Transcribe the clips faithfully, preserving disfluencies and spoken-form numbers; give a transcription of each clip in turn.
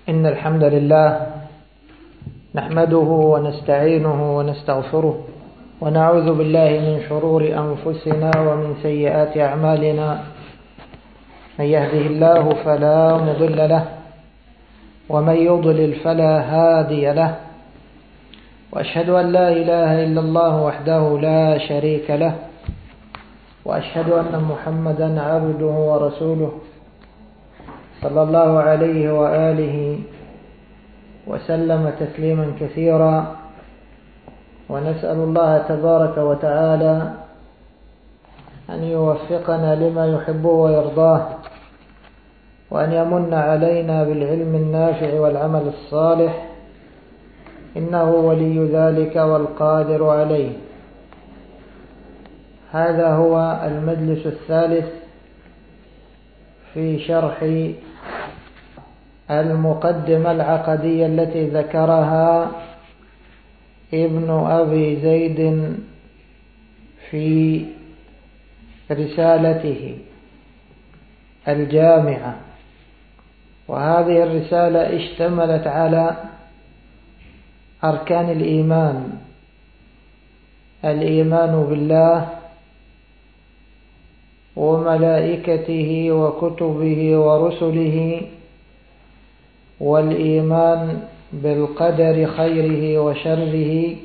إن الحمد لله نحمده ونستعينه ونستغفره ونعوذ بالله من شرور أنفسنا ومن سيئات أعمالنا. من يهده الله فلا مضل له ومن يضلل فلا هادي له، وأشهد أن لا إله إلا الله وحده لا شريك له، وأشهد أن محمدا عبده ورسوله صلى الله عليه وآله وسلم تسليما كثيرا. ونسأل الله تبارك وتعالى أن يوفقنا لما يحبه ويرضاه، وأن يمن علينا بالعلم النافع والعمل الصالح، إنه ولي ذلك والقادر عليه. هذا هو المجلس الثالث في شرح المقدمة العقدية التي ذكرها ابن أبي زيد في رسالته الجامعة. وهذه الرسالة اشتملت على أركان الإيمان: الإيمان بالله وملائكته وكتبه ورسله، والإيمان بالقدر خيره وشره،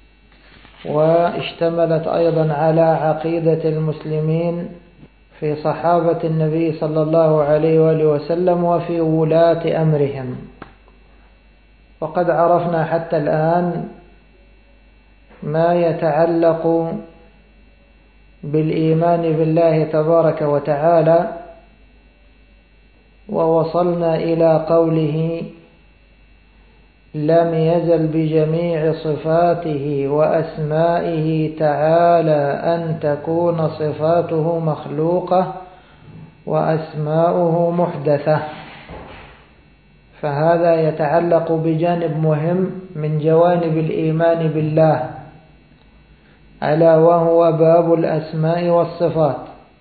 واشتملت أيضا على عقيدة المسلمين في صحابة النبي صلى الله عليه وآله وسلم وفي ولاة أمرهم. وقد عرفنا حتى الآن ما يتعلق بالإيمان بالله تبارك وتعالى، ووصلنا إلى قوله: لم يزل بجميع صفاته وأسمائه تعالى أن تكون صفاته مخلوقة وأسماؤه محدثة. فهذا يتعلق بجانب مهم من جوانب الإيمان بالله، ألا وهو باب الأسماء والصفات.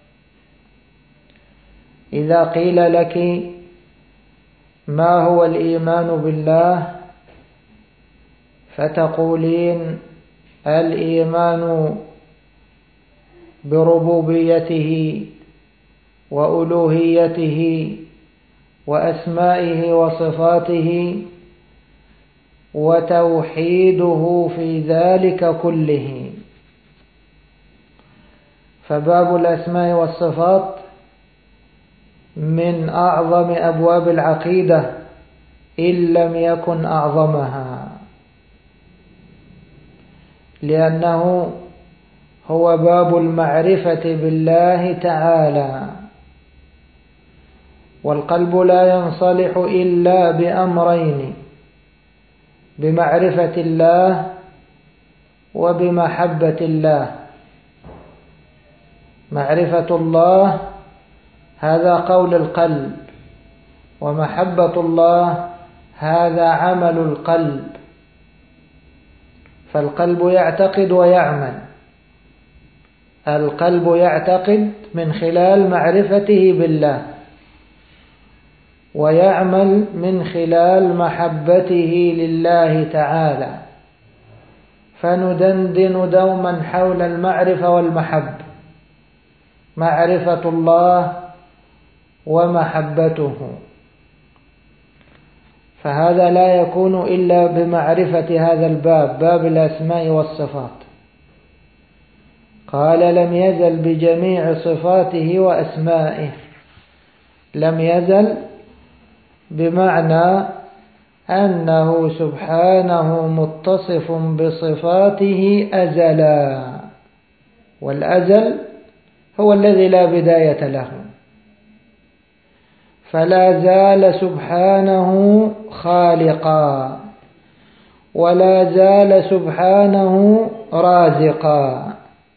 إذا قيل لك ما هو الإيمان بالله فتقولين: الإيمان بربوبيته وألوهيته وأسمائه وصفاته وتوحيده في ذلك كله. فباب الأسماء والصفات من أعظم أبواب العقيدة إن لم يكن أعظمها، لأنه هو باب المعرفة بالله تعالى. والقلب لا ينصلح إلا بأمرين: بمعرفة الله وبمحبة الله. معرفة الله هذا قول القلب، ومحبة الله هذا عمل القلب. فالقلب يعتقد ويعمل. القلب يعتقد من خلال معرفته بالله، ويعمل من خلال محبته لله تعالى. فندندن دوما حول المعرفة والمحبة: معرفة الله ومحبته. فهذا لا يكون إلا بمعرفة هذا الباب، باب الأسماء والصفات. قال: لم يزل بجميع صفاته وأسمائه. لم يزل بمعنى أنه سبحانه متصف بصفاته أزلا، والأزل هو الذي لا بداية له. فلا زال سبحانه خالقا، ولا زال سبحانه رازقا.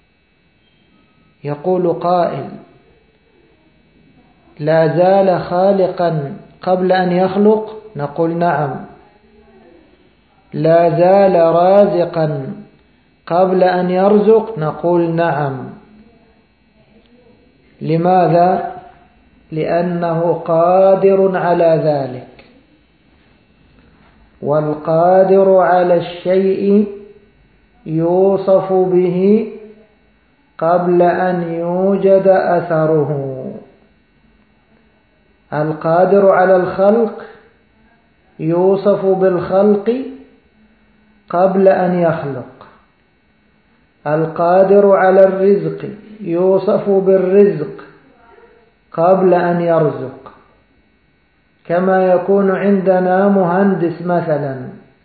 يقول قائل: لا زال خالقا قبل أن يخلق؟ نقول نعم. لا زال رازقا قبل أن يرزق؟ نقول نعم. لماذا؟ لأنه قادر على ذلك. والقادر على الشيء يوصف به قبل أن يوجد أثره. القادر على الخلق يوصف بالخلق قبل أن يخلق. القادر على الرزق يوصف بالرزق قبل أن يرزق. كما يكون عندنا مهندس مثلا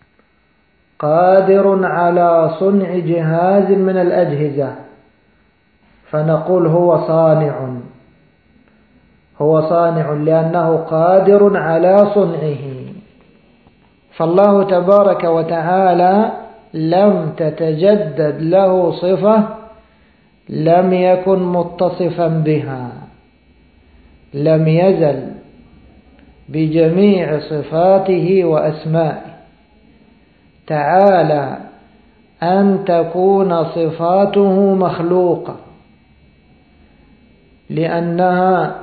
قادر على صنع جهاز من الأجهزة، فنقول هو صانع، هو صانع لأنه قادر على صنعه. فالله تبارك وتعالى لم تتجدد له صفة لم يكن متصفا بها، لم يزل بجميع صفاته وأسمائه. تعالى أن تكون صفاته مخلوقة، لأنها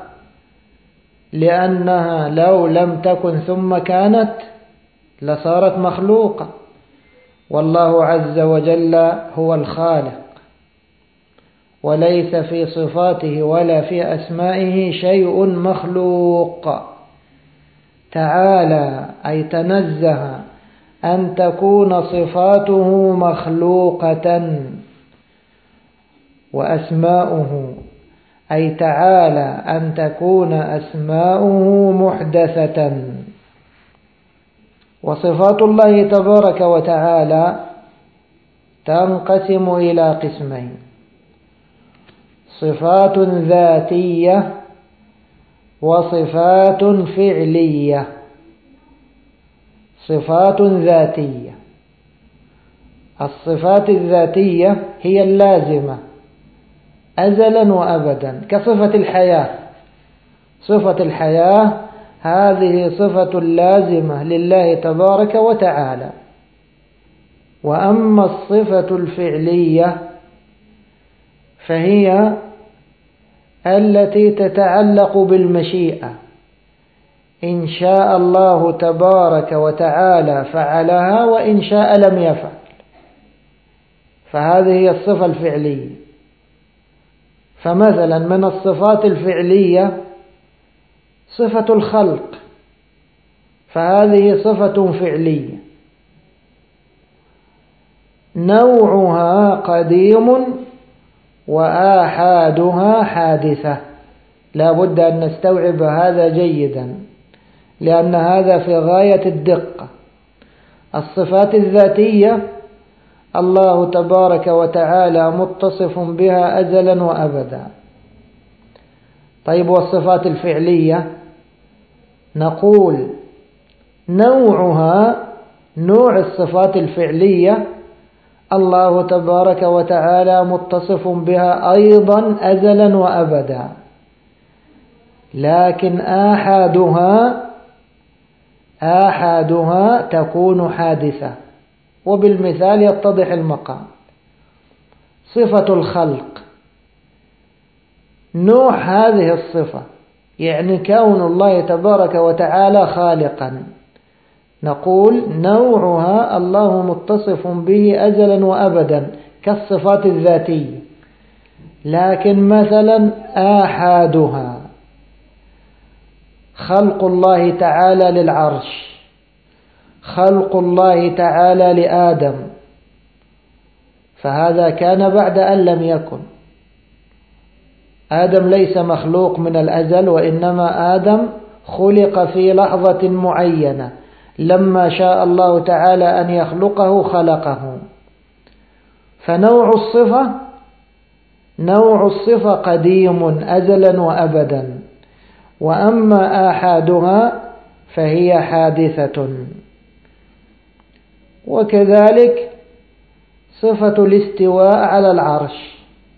لأنها لو لم تكن ثم كانت لصارت مخلوقة، والله عز وجل هو الخالق، وليس في صفاته ولا في أسمائه شيء مخلوق. تعالى أي تنزه أن تكون صفاته مخلوقة، وأسماؤه أي تعالى أن تكون أسماؤه محدثة. وصفات الله تبارك وتعالى تنقسم إلى قسمين: صفات ذاتية وصفات فعلية. صفات ذاتية، الصفات الذاتية هي اللازمة أزلا وأبدا، كصفة الحياة. صفة الحياة هذه صفة لازمة لله تبارك وتعالى. وأما الصفة الفعلية فهي التي تتعلق بالمشيئة، إن شاء الله تبارك وتعالى فعلها وإن شاء لم يفعل، فهذه هي الصفة الفعلية. فمثلا من الصفات الفعلية صفة الخلق، فهذه صفة فعلية، نوعها قديم وآحادها حادثة. لا بد أن نستوعب هذا جيدا، لأن هذا في غاية الدقة. الصفات الذاتية الله تبارك وتعالى متصف بها أزلا وأبدا. طيب، والصفات الفعلية نقول نوعها، نوع الصفات الفعلية الله تبارك وتعالى متصف بها أيضا أزلا وأبدا، لكن آحادها آحادها تكون حادثة. وبالمثال يتضح المقام: صفة الخلق، نوع هذه الصفة يعني كون الله تبارك وتعالى خالقا، نقول نوعها الله متصف به أزلا وأبدا كالصفات الذاتية. لكن مثلا آحادها خلق الله تعالى للعرش، خلق الله تعالى لآدم، فهذا كان بعد أن لم يكن. آدم ليس مخلوق من الأزل، وإنما آدم خلق في لحظة معينة، لما شاء الله تعالى أن يخلقه خلقه. فنوع الصفة نوع الصفة قديم أزلا وأبدا، وأما آحادها فهي حادثة. وكذلك صفة الاستواء على العرش،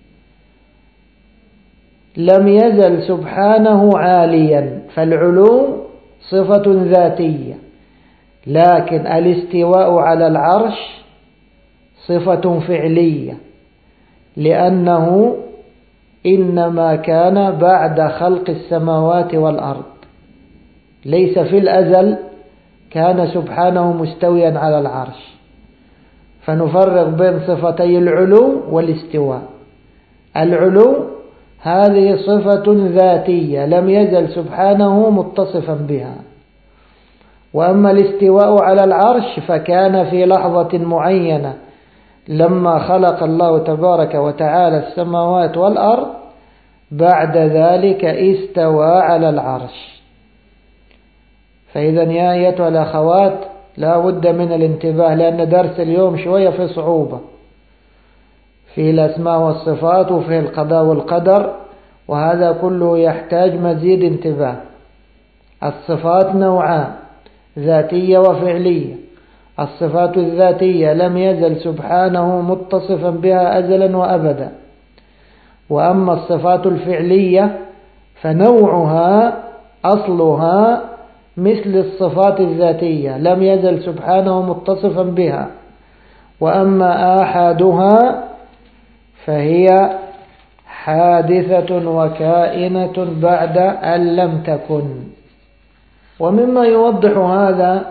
لم يزل سبحانه عاليا، فالعلو صفة ذاتية، لكن الاستواء على العرش صفة فعلية، لأنه إنما كان بعد خلق السماوات والأرض، ليس في الأزل كان سبحانه مستويا على العرش. فنفرق بين صفتي العلو والاستواء. العلو هذه صفة ذاتية لم يزل سبحانه متصفا بها، وأما الاستواء على العرش فكان في لحظة معينة لما خلق الله تبارك وتعالى السماوات والأرض، بعد ذلك استوى على العرش. فإذا يا أيتها الأخوات لا بد من الانتباه، لأن درس اليوم شوية في صعوبة في الأسماء والصفات وفي القضاء والقدر، وهذا كله يحتاج مزيد انتباه. الصفات نوعان، ذاتية وفعلية. الصفات الذاتية لم يزل سبحانه متصفا بها أزلا وأبدا، وأما الصفات الفعلية فنوعها أصلها مثل الصفات الذاتية لم يزل سبحانه متصفا بها، وأما آحادها فهي حادثة وكائنة بعد أن لم تكن. ومما يوضح هذا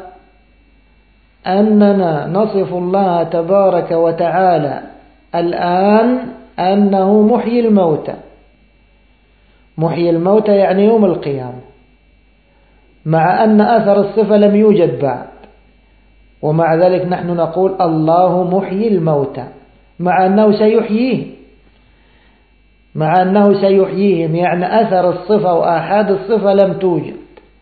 أننا نصف الله تبارك وتعالى الآن أنه محيي الموتى. محيي الموتى يعني يوم القيامة، مع أن أثر الصفة لم يوجد بعد، ومع ذلك نحن نقول الله محيي الموتى، مع أنه سيحييه مع أنه سيحييهم، يعني أثر الصفة وآحاد الصفة لم توجد،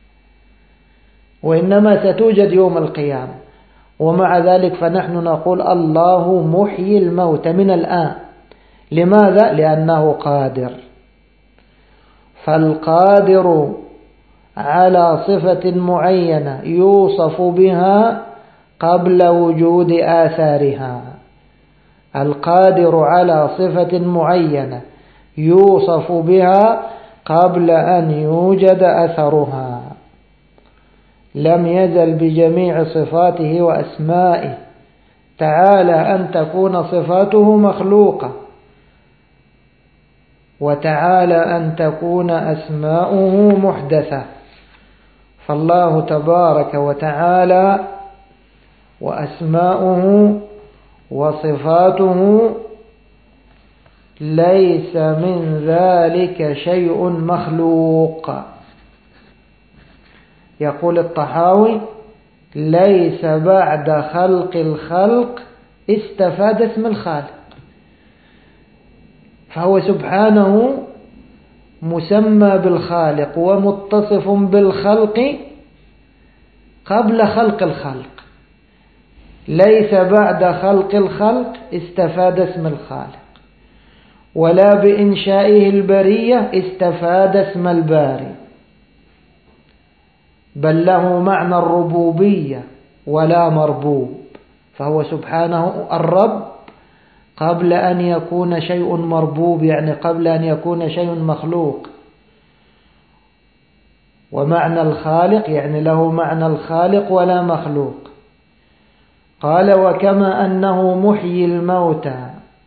وإنما ستوجد يوم القيامة. ومع ذلك فنحن نقول الله محيي الموتى من الآن. لماذا؟ لأنه قادر. فالقادر على صفة معينة يوصف بها قبل وجود آثارها. القادر على صفة معينة يوصف بها قبل أن يوجد أثرها. لم يزل بجميع صفاته وأسمائه تعالى أن تكون صفاته مخلوقة، وتعالى أن تكون أسماؤه محدثة. فالله تبارك وتعالى وأسماؤه وصفاته ليس من ذلك شيء مخلوق. يقول الطحاوي: ليس بعد خلق الخلق استفاد اسم الخالق. فهو سبحانه مسمى بالخالق ومتصف بالخلق قبل خلق الخلق. ليس بعد خلق الخلق استفاد اسم الخالق، ولا بإنشائه البرية استفاد اسم الباري، بل له معنى الربوبية ولا مربوب. فهو سبحانه الرب قبل أن يكون شيء مربوب، يعني قبل أن يكون شيء مخلوق. ومعنى الخالق يعني له معنى الخالق ولا مخلوق. قال: وكما أنه محيي الموتى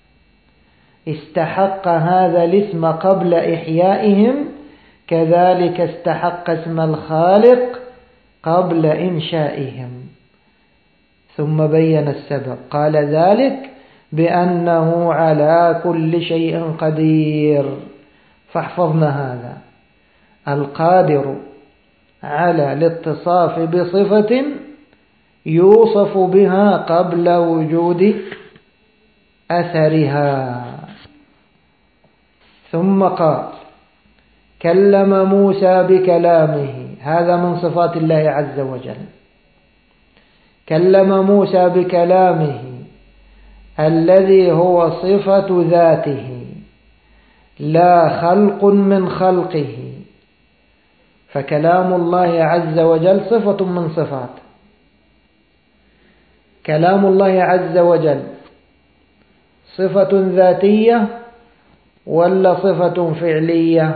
استحق هذا الاسم قبل إحيائهم، كذلك استحق اسم الخالق قبل إنشائهم. ثم بين السبب، قال: ذلك بأنه على كل شيء قدير. فاحفظنا هذا: القادر على الاتصاف بصفة يوصف بها قبل وجود أثرها. ثم قال: كلم موسى بكلامه. هذا من صفات الله عز وجل. كلم موسى بكلامه الذي هو صفة ذاته لا خلق من خلقه. فكلام الله عز وجل صفة من صفاته. كلام الله عز وجل صفة ذاتية ولا صفة فعلية؟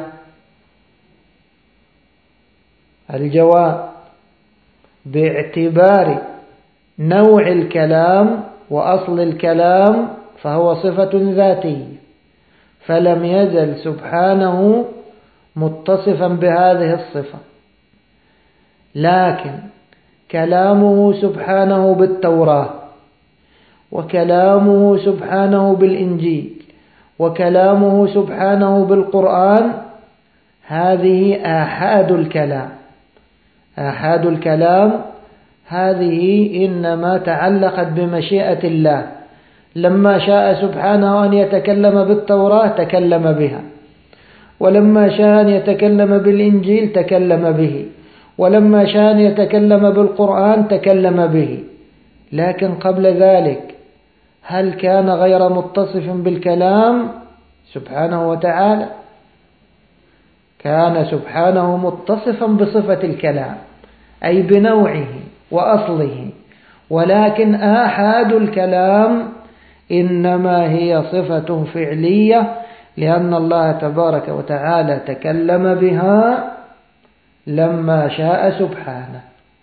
الجواب: باعتبار نوع الكلام وأصل الكلام فهو صفة ذاتية، فلم يزل سبحانه متصفا بهذه الصفة. لكن كلامه سبحانه بالتوراة، وكلامه سبحانه بالإنجيل، وكلامه سبحانه بالقرآن، هذه آحاد الكلام. آحاد الكلام هذه إنما تعلقت بمشيئة الله، لما شاء سبحانه أن يتكلم بالتوراة تكلم بها، ولما شاء أن يتكلم بالإنجيل تكلم به، ولما شاء أن يتكلم بالقرآن تكلم به. لكن قبل ذلك هل كان غير متصف بالكلام سبحانه وتعالى؟ كان سبحانه متصفا بصفة الكلام، أي بنوعه وأصله، ولكن آحاد الكلام إنما هي صفة فعلية، لأن الله تبارك وتعالى تكلم بها لما شاء سبحانه.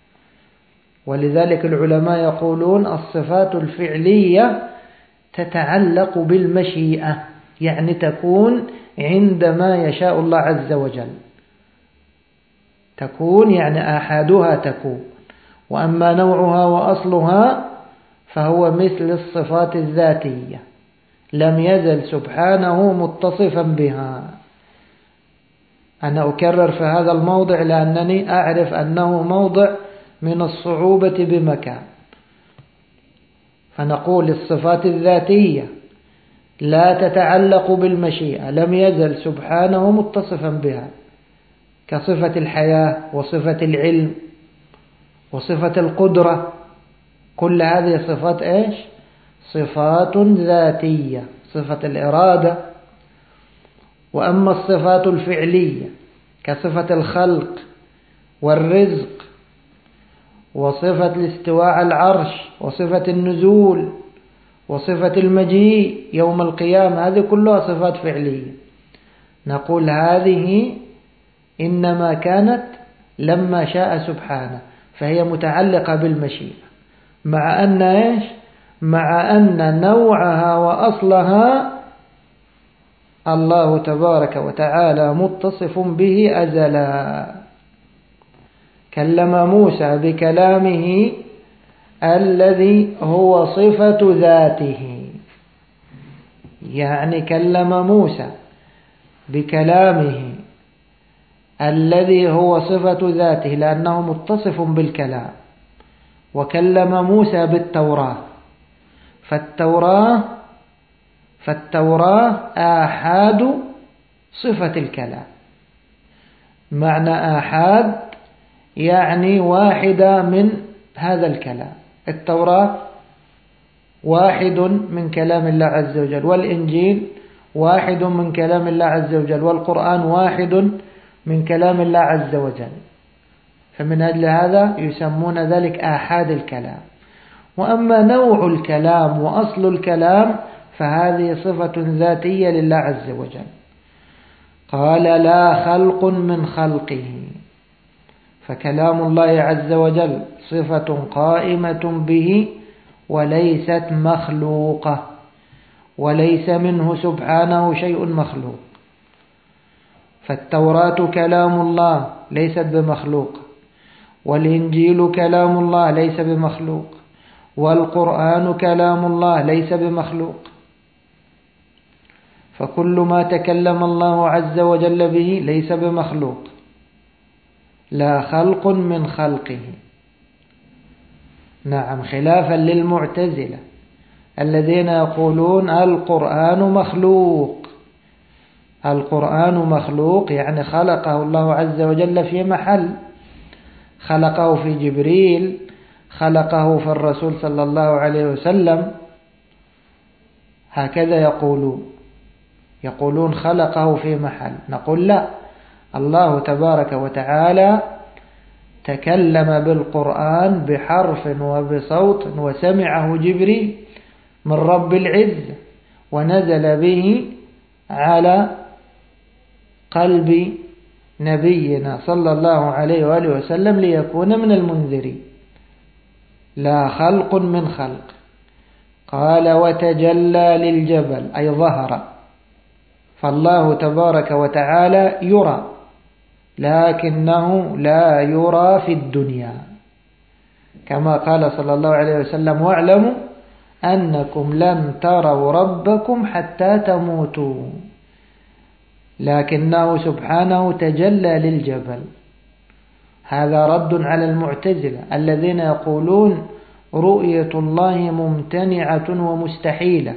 ولذلك العلماء يقولون الصفات الفعلية تتعلق بالمشيئة، يعني تكون عندما يشاء الله عز وجل، تكون يعني آحادها تكون. وأما نوعها وأصلها فهو مثل الصفات الذاتية، لم يزل سبحانه متصفا بها. أنا أكرر في هذا الموضع لأنني أعرف أنه موضع من الصعوبة بمكان. فنقول الصفات الذاتية لا تتعلق بالمشيئة، لم يزل سبحانه متصفا بها، كصفة الحياة وصفة العلم وصفة القدرة. كل هذه صفات إيش؟ صفات ذاتية، صفة الإرادة. وأما الصفات الفعلية كصفة الخلق والرزق وصفة الاستواء على العرش وصفة النزول وصفة المجيء يوم القيامة، هذه كلها صفات فعلية. نقول هذه إنما كانت لما شاء سبحانه، فهي متعلقة بالمشيئة، مع أن إيش؟ مع أن نوعها وأصلها الله تبارك وتعالى متصف به أزلا. كلم موسى بكلامه الذي هو صفة ذاته، يعني كلم موسى بكلامه الذي هو صفة ذاته لأنه متصف بالكلام. وكلم موسى بالتوراة، فالتوراة فالتوراة آحاد صفة الكلام. معنى آحاد يعني واحدة من هذا الكلام. التوراة واحد من كلام الله عز وجل، والإنجيل واحد من كلام الله عز وجل، والقرآن واحد من كلام الله عز وجل. فمن أجل هذا يسمون ذلك آحاد الكلام. وأما نوع الكلام وأصل الكلام فهذه صفة ذاتية لله عز وجل. قال لا خلق من خلقه، فكلام الله عز وجل صفة قائمة به وليست مخلوقة، وليس منه سبحانه شيء مخلوق. فالتوراة كلام الله ليست بمخلوق، والإنجيل كلام الله ليس بمخلوق، والقرآن كلام الله ليس بمخلوق. فكل ما تكلم الله عز وجل به ليس بمخلوق، لا خلق من خلقه. نعم، خلافا للمعتزلة الذين يقولون القرآن مخلوق. القرآن مخلوق يعني خلقه الله عز وجل في محل، خلقه في جبريل، خلقه في الرسول صلى الله عليه وسلم، هكذا يقولون يقولون خلقه في محل. نقول لا، الله تبارك وتعالى تكلم بالقرآن بحرف وبصوت وسمعه جبريل من رب العزة، ونزل به على قلب نبينا صلى الله عليه وآله وسلم ليكون من المنذرين. لا خلق من خلق. قال وتجلى للجبل أي ظهر، فالله تبارك وتعالى يرى لكنه لا يرى في الدنيا. كما قال صلى الله عليه وسلم: واعلموا أنكم لن تروا ربكم حتى تموتوا. لكنه سبحانه تجلى للجبل. هذا رد على المعتزلة الذين يقولون رؤية الله ممتنعة ومستحيلة.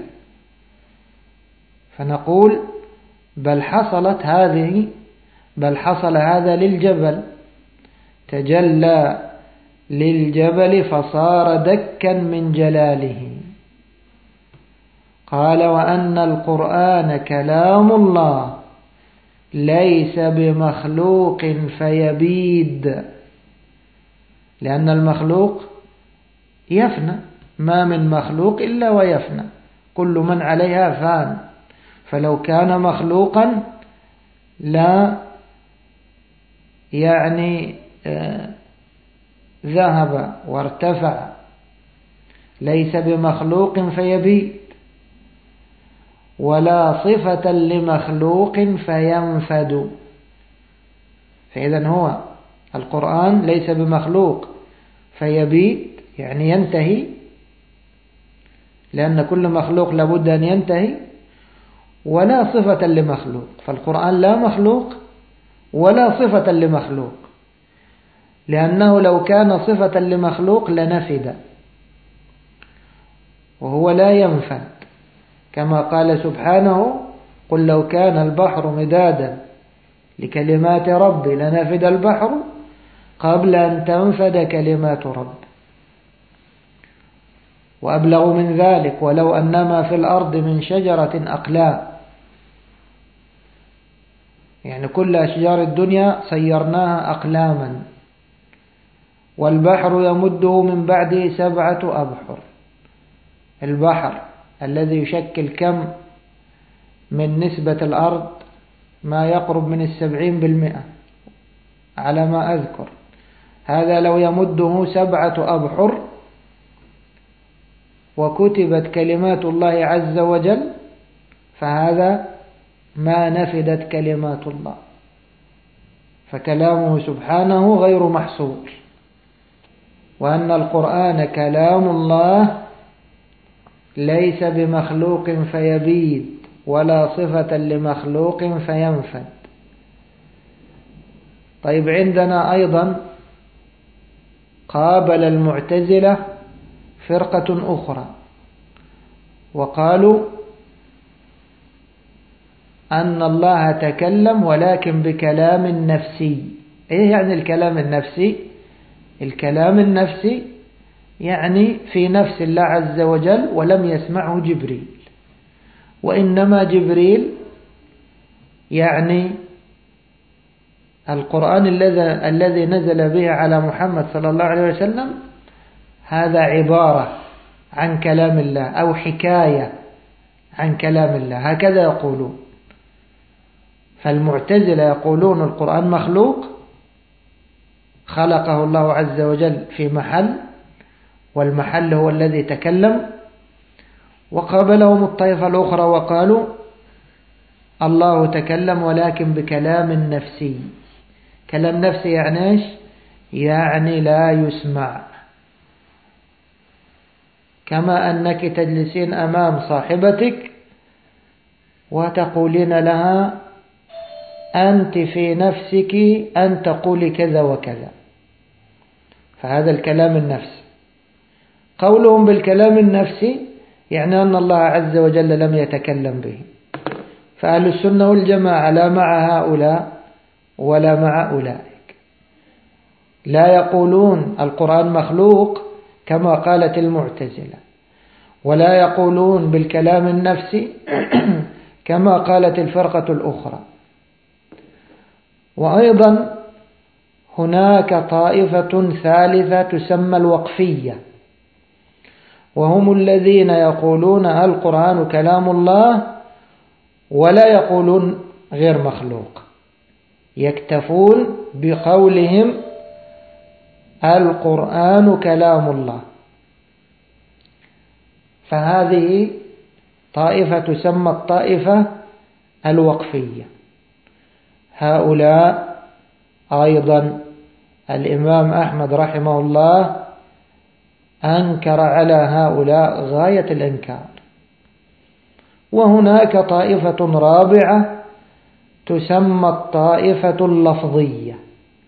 فنقول بل حصلت هذه بل حصل هذا للجبل، تجلى للجبل فصار دكا من جلاله. قال: وأن القرآن كلام الله ليس بمخلوق فيبيد، لأن المخلوق يفنى، ما من مخلوق إلا ويفنى، كل من عليها فان. فلو كان مخلوقا لا يعني آه ذهب وارتفع، ليس بمخلوق فيبيد، ولا صفة لمخلوق فينفد. فإذا هو القرآن ليس بمخلوق فيبيد، يعني ينتهي، لأن كل مخلوق لابد أن ينتهي، ولا صفة لمخلوق. فالقرآن لا مخلوق ولا صفة لمخلوق، لأنه لو كان صفة لمخلوق لنفد، وهو لا ينفد، كما قال سبحانه: قل لو كان البحر مدادا لكلمات ربي لنفد البحر قبل أن تنفد كلمات ربي. وأبلغ من ذلك: ولو أنما في الأرض من شجرة أقلام، يعني كل أشجار الدنيا صيرناها أقلاما، والبحر يمده من بعده سبعة أبحر. البحر الذي يشكل كم من نسبة الأرض؟ ما يقرب من السبعين بالمئة على ما أذكر. هذا لو يمده سبعة أبحر وكتبت كلمات الله عز وجل، فهذا ما نفدت كلمات الله. فكلامه سبحانه غير محصور. وأن القرآن كلام الله ليس بمخلوق فيبيد، ولا صفة لمخلوق فينفد. طيب، عندنا أيضا قابل المعتزلة فرقة أخرى، وقالوا أن الله تكلم ولكن بكلام نفسي. إيه يعني الكلام النفسي؟ الكلام النفسي يعني في نفس الله عز وجل، ولم يسمعه جبريل، وإنما جبريل يعني القرآن الذي نزل به على محمد صلى الله عليه وسلم، هذا عبارة عن كلام الله أو حكاية عن كلام الله، هكذا يقولون. فالمعتزلة يقولون القرآن مخلوق، خلقه الله عز وجل في محل، والمحل هو الذي تكلم. وقابلهم الطائفة الأخرى وقالوا الله تكلم ولكن بكلام نفسي. كلام نفسي يعني إيش؟ يعني لا يسمع. كما أنك تجلسين أمام صاحبتك وتقولين لها أنت في نفسك أن تقولي كذا وكذا، فهذا الكلام النفسي. قولهم بالكلام النفسي يعني أن الله عز وجل لم يتكلم به. فأهل السنة والجماعة لا مع هؤلاء ولا مع أولئك، لا يقولون القرآن مخلوق كما قالت المعتزلة، ولا يقولون بالكلام النفسي كما قالت الفرقة الأخرى. وأيضا هناك طائفة ثالثة تسمى الوقفية، وهم الذين يقولون القرآن كلام الله ولا يقولون غير مخلوق، يكتفون بقولهم القرآن كلام الله. فهذه طائفة تسمى الطائفة الوقفية. هؤلاء أيضا الإمام أحمد رحمه الله أنكر على هؤلاء غاية الإنكار. وهناك طائفة رابعة تسمى الطائفة اللفظية،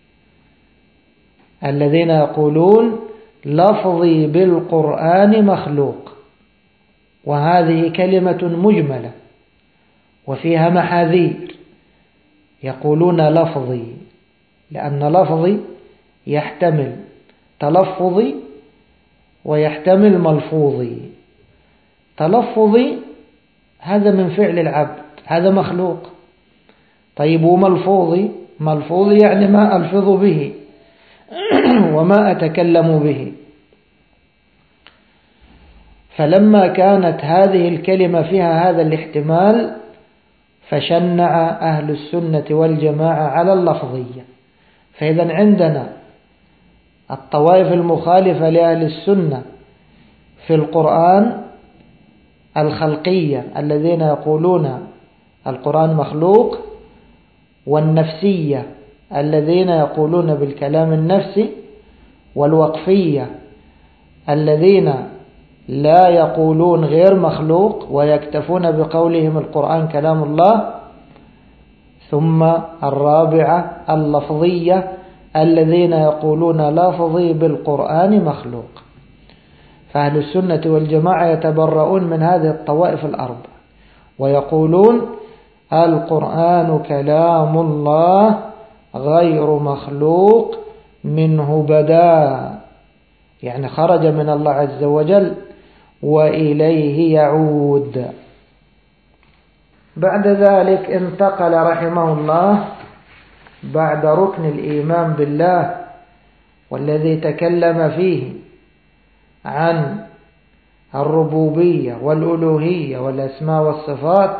الذين يقولون لفظي بالقرآن مخلوق، وهذه كلمة مجملة وفيها محاذير. يقولون لفظي لأن لفظي يحتمل تلفظي ويحتمل ملفوظي. تلفظي هذا من فعل العبد، هذا مخلوق. طيب وملفوظي؟ ملفوظي يعني ما ألفظ به وما أتكلم به. فلما كانت هذه الكلمة فيها هذا الاحتمال فشنع أهل السنة والجماعة على اللفظية. فإذا عندنا الطوائف المخالفة لأهل السنة في القرآن الخلقية الذين يقولون القرآن مخلوق، والنفسية الذين يقولون بالكلام النفسي، والوقفية الذين لا يقولون غير مخلوق ويكتفون بقولهم القرآن كلام الله. ثم الرابعة اللفظية الذين يقولون لفظي بالقرآن مخلوق. فأهل السنة والجماعة يتبرؤون من هذه الطوائف الأربع ويقولون القرآن كلام الله غير مخلوق منه بدا، يعني خرج من الله عز وجل وإليه يعود. بعد ذلك انتقل رحمه الله بعد ركن الإيمان بالله والذي تكلم فيه عن الربوبية والألوهية والأسماء والصفات،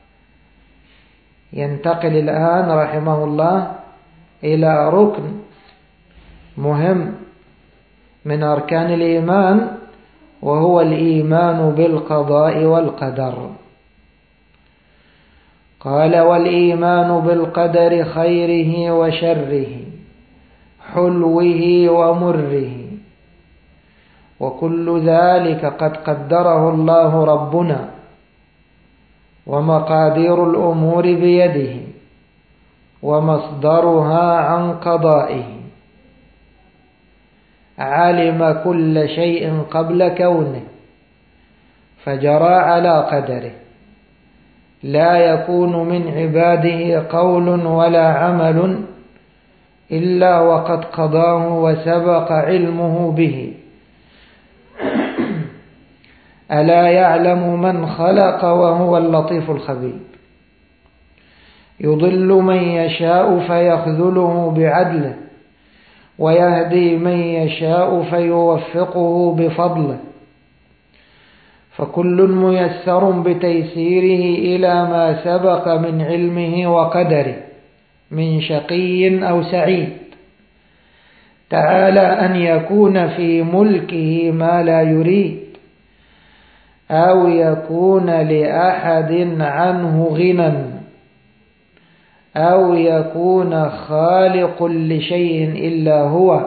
ينتقل الآن رحمه الله إلى ركن مهم من أركان الإيمان، وهو الإيمان بالقضاء والقدر. قال والإيمان بالقدر خيره وشره حلوه ومره وكل ذلك قد قدره الله ربنا، ومقادير الأمور بيده ومصدرها عن قضائه. علم كل شيء قبل كونه فجرى على قدره، لا يكون من عباده قول ولا عمل إلا وقد قضاه وسبق علمه به. ألا يعلم من خلق وهو اللطيف الخبير. يضل من يشاء فيخذله بعدله ويهدي من يشاء فيوفقه بفضله، فكل ميسر بتيسيره إلى ما سبق من علمه وقدره من شقي أو سعيد. تعالى أن يكون في ملكه ما لا يريد، أو يكون لأحد عنه غنى، أو يكون خالق لشيء إلا هو،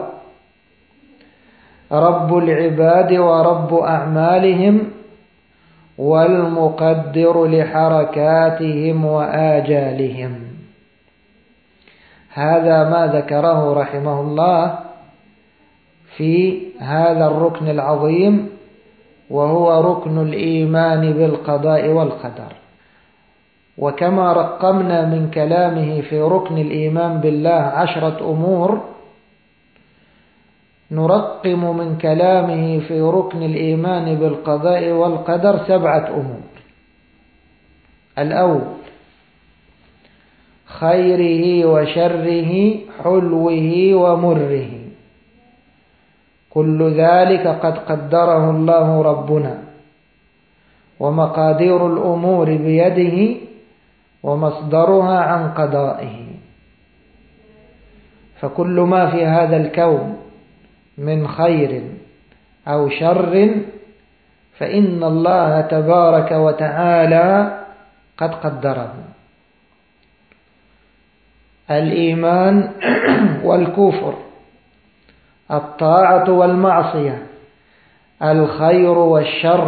رب العباد ورب أعمالهم والمقدر لحركاتهم وآجالهم. هذا ما ذكره رحمه الله في هذا الركن العظيم، وهو ركن الإيمان بالقضاء والقدر. وكما رقمنا من كلامه في ركن الإيمان بالله عشرة أمور، نرقم من كلامه في ركن الإيمان بالقضاء والقدر سبعة أمور. الأول خيره وشره حلوه ومره، كل ذلك قد قدره الله ربنا، ومقادير الأمور بيده ومصدرها عن قضائه. فكل ما في هذا الكون من خير أو شر فإن الله تبارك وتعالى قد قدره. الإيمان والكفر، الطاعة والمعصية، الخير والشر،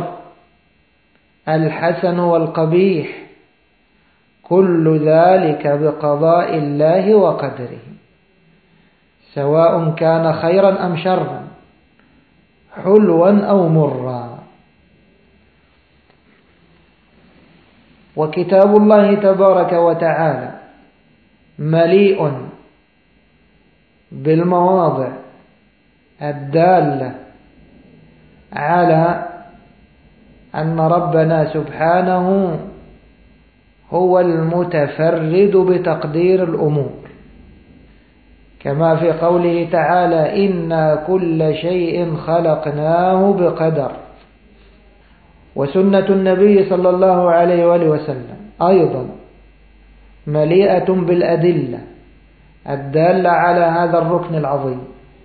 الحسن والقبيح، كل ذلك بقضاء الله وقدره، سواء كان خيرا أم شرا، حلوا أو مرا. وكتاب الله تبارك وتعالى مليء بالمواضع الدالة على أن ربنا سبحانه هو المتفرد بتقدير الأمور، كما في قوله تعالى: إنا كل شيء خلقناه بقدر. وسنة النبي صلى الله عليه وآله وسلم أيضا مليئة بالأدلة الدالة على هذا الركن العظيم،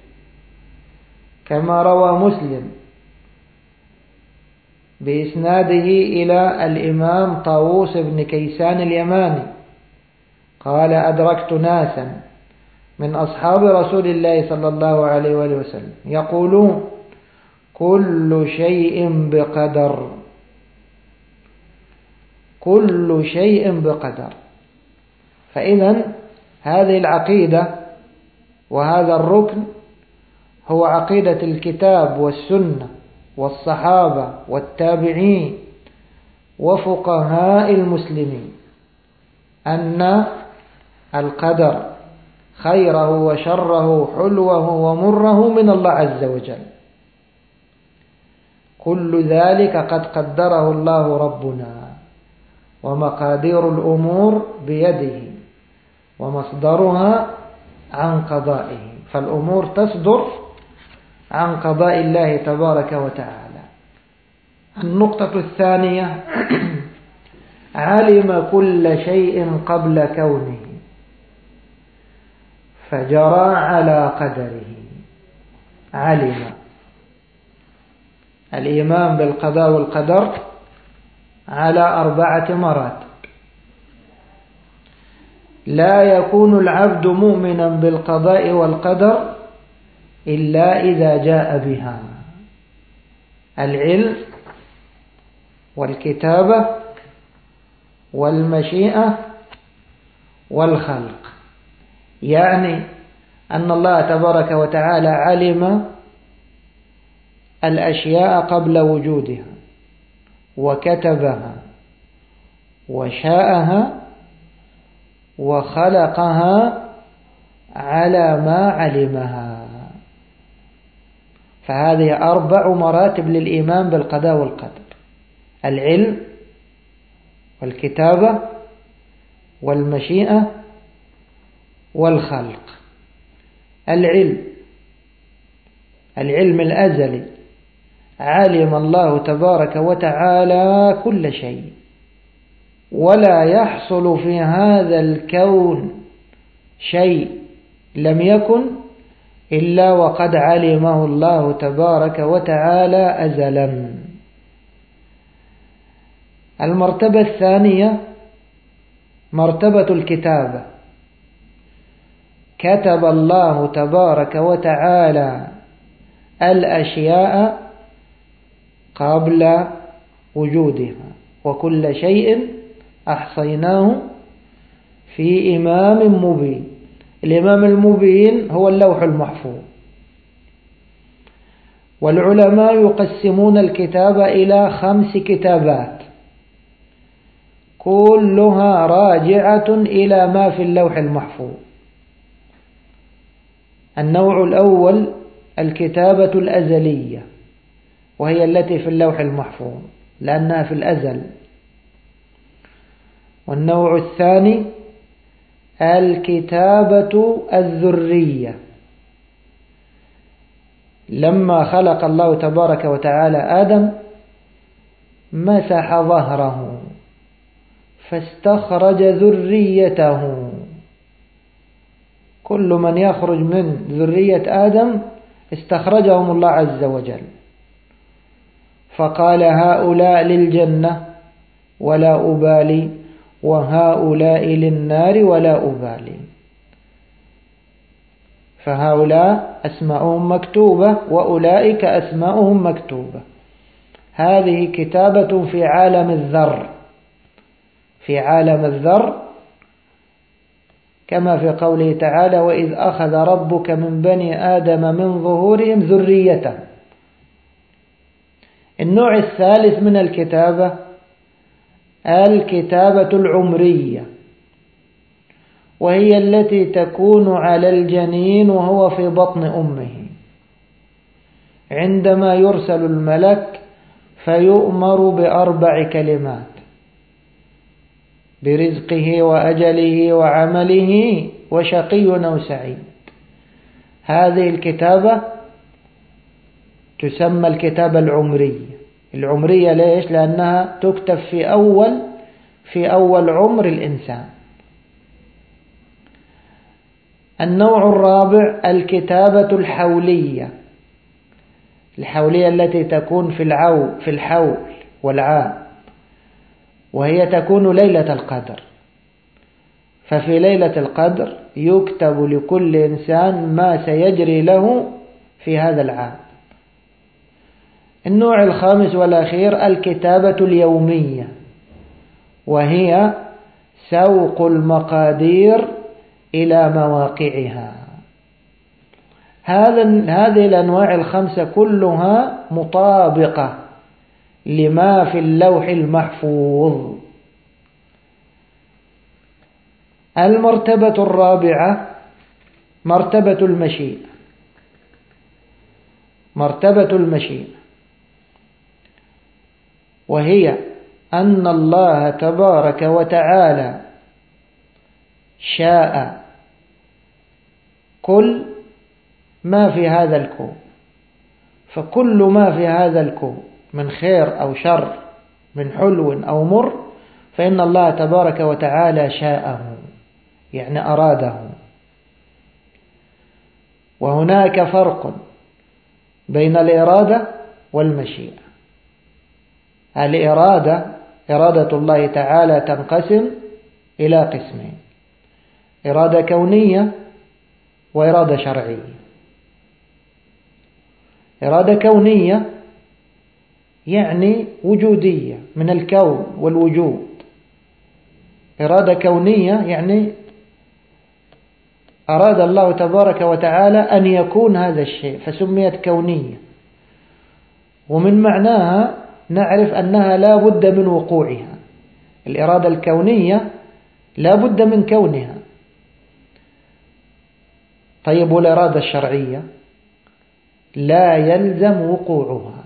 كما روى مسلم بإسناده إلى الإمام طاووس بن كيسان اليماني قال: أدركت ناسا من أصحاب رسول الله صلى الله عليه وآله وسلم يقولون: كل شيء بقدر، كل شيء بقدر. فإذا هذه العقيدة وهذا الركن هو عقيدة الكتاب والسنة والصحابة والتابعين وفقهاء المسلمين، أن القدر خيره وشره حلوه ومره من الله عز وجل، كل ذلك قد قدره الله ربنا، ومقادير الأمور بيده ومصدرها عن قضائه، فالأمور تصدر عن قضاء الله تبارك وتعالى. النقطة الثانية: علم كل شيء قبل كونه فجرى على قدره. علم، الإيمان بالقضاء والقدر على أربعة مراتب. لا يكون العبد مؤمنا بالقضاء والقدر إلا إذا جاء بها: العلم والكتابة والمشيئة والخلق. يعني أن الله تبارك وتعالى علم الأشياء قبل وجودها، وكتبها، وشاءها، وخلقها على ما علمها. فهذه أربع مراتب للإيمان بالقضاء والقدر: العلم والكتابة والمشيئة والخلق. العلم، العلم الأزلي، علم الله تبارك وتعالى كل شيء، ولا يحصل في هذا الكون شيء لم يكن إلا وقد علمه الله تبارك وتعالى أزلا. المرتبة الثانية مرتبة الكتابة، كتب الله تبارك وتعالى الأشياء قبل وجودها، وكل شيء أحصيناه في إمام مبين. الإمام المبين هو اللوح المحفوظ. والعلماء يقسمون الكتابة إلى خمس كتابات كلها راجعة إلى ما في اللوح المحفوظ. النوع الأول الكتابة الأزلية، وهي التي في اللوح المحفوظ لأنها في الأزل. والنوع الثاني الكتابة الذرية، لما خلق الله تبارك وتعالى آدم مسح ظهره فاستخرج ذريته، كل من يخرج من ذرية آدم استخرجهم الله عز وجل، فقال: هؤلاء للجنة ولا أبالي، وهؤلاء للنار ولا أبالي. فهؤلاء أسماؤهم مكتوبة وأولئك أسماؤهم مكتوبة. هذه كتابة في عالم الذر، في عالم الذر كما في قوله تعالى: وإذ أخذ ربك من بني آدم من ظهورهم ذريتهم. النوع الثالث من الكتابة الكتابة العمرية، وهي التي تكون على الجنين وهو في بطن أمه عندما يرسل الملك فيؤمر بأربع كلمات: برزقه وأجله وعمله وشقي أو سعيد. هذه الكتابة تسمى الكتابة العمرية. العمرية ليش؟ لأنها تكتب في أول في أول عمر الإنسان. النوع الرابع الكتابة الحولية، الحولية التي تكون في العو في الحول والعام، وهي تكون ليلة القدر. ففي ليلة القدر يكتب لكل إنسان ما سيجري له في هذا العام. النوع الخامس والأخير الكتابة اليومية، وهي سوق المقادير إلى مواقعها. هذه الأنواع الخمسة كلها مطابقة لما في اللوح المحفوظ. المرتبة الرابعة مرتبة المشيئة. مرتبة المشيئة وهي أن الله تبارك وتعالى شاء كل ما في هذا الكون، فكل ما في هذا الكون من خير أو شر، من حلو أو مر، فإن الله تبارك وتعالى شاءه، يعني أراده. وهناك فرق بين الإرادة والمشيئة. الإرادة إرادة الله تعالى تنقسم إلى قسمين: إرادة كونية وإرادة شرعية. إرادة كونية يعني وجودية، من الكون والوجود. إرادة كونية يعني أراد الله تبارك وتعالى أن يكون هذا الشيء فسميت كونية، ومن معناها نعرف أنها لا بد من وقوعها. الإرادة الكونية لا بد من كونها. طيب، والإرادة الشرعية لا يلزم وقوعها،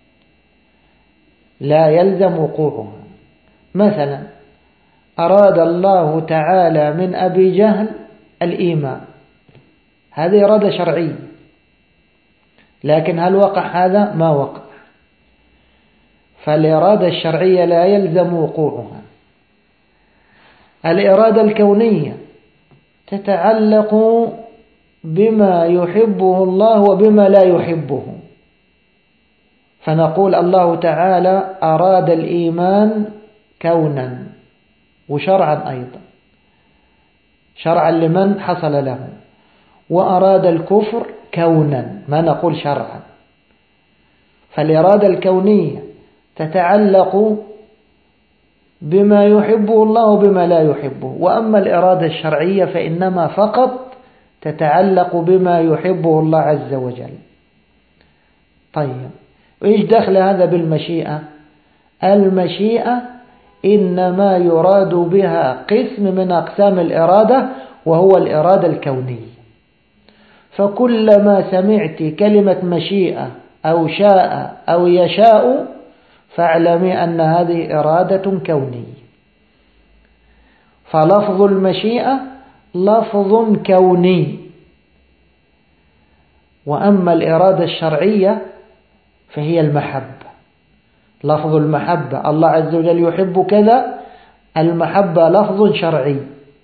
لا يلزم وقوعها. مثلا أراد الله تعالى من أبي جهل الإيمان، هذه إرادة شرعية، لكن هل وقع هذا؟ ما وقع. فالإرادة الشرعية لا يلزم وقوعها. الإرادة الكونية تتعلق بما يحبه الله وبما لا يحبه، فنقول الله تعالى أراد الإيمان كونا وشرعا أيضا، شرعا لمن حصل له، وأراد الكفر كونا، ما نقول شرعا. فالإرادة الكونية تتعلق بما يحبه الله وبما لا يحبه، وأما الإرادة الشرعية فإنما فقط تتعلق بما يحبه الله عز وجل. طيب، وإيش دخل هذا بالمشيئة؟ المشيئة إنما يراد بها قسم من أقسام الإرادة، وهو الإرادة الكونية. فكلما سمعت كلمة مشيئة أو شاء أو يشاء فاعلمي أن هذه إرادة كونية. فلفظ المشيئة لفظ كوني. وأما الإرادة الشرعية فهي المحبة. لفظ المحبة، الله عز وجل يحب كذا، المحبة لفظ شرعي،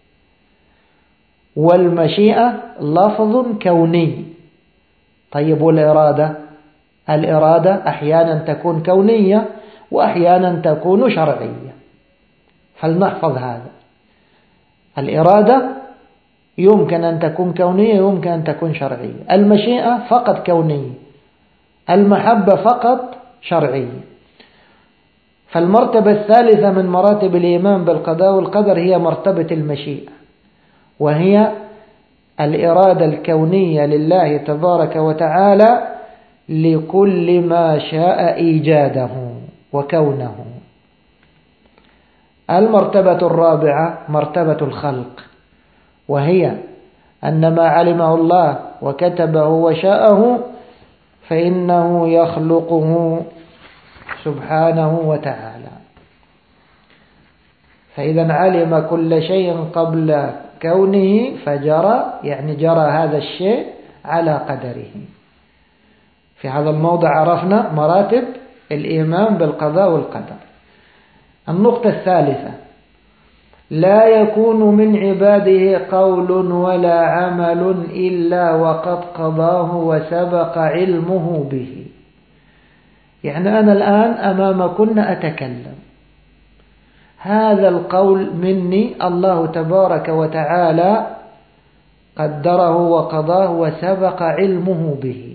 والمشيئة لفظ كوني. طيب، والإرادة؟ الإرادة أحيانا تكون كونية وأحيانا تكون شرعية، فلنحفظ هذا. الإرادة يمكن أن تكون كونية يمكن أن تكون شرعية. المشيئة فقط كونية، المحبة فقط شرعية. فالمرتبة الثالثة من مراتب الإيمان بالقضاء والقدر هي مرتبة المشيئة، وهي الإرادة الكونية لله تبارك وتعالى لكل ما شاء إيجاده وكونه. المرتبة الرابعة مرتبة الخلق، وهي أن ما علمه الله وكتبه وشاءه فإنه يخلقه سبحانه وتعالى. فإذا علم كل شيء قبل كونه فجرى، يعني جرى هذا الشيء على قدره. في هذا الموضع عرفنا مراتب الإيمان بالقضاء والقدر. النقطة الثالثة: لا يكون من عباده قول ولا عمل إلا وقد قضاه وسبق علمه به. يعني أنا الآن أمامكن أتكلم، هذا القول مني الله تبارك وتعالى قدره وقضاه وسبق علمه به.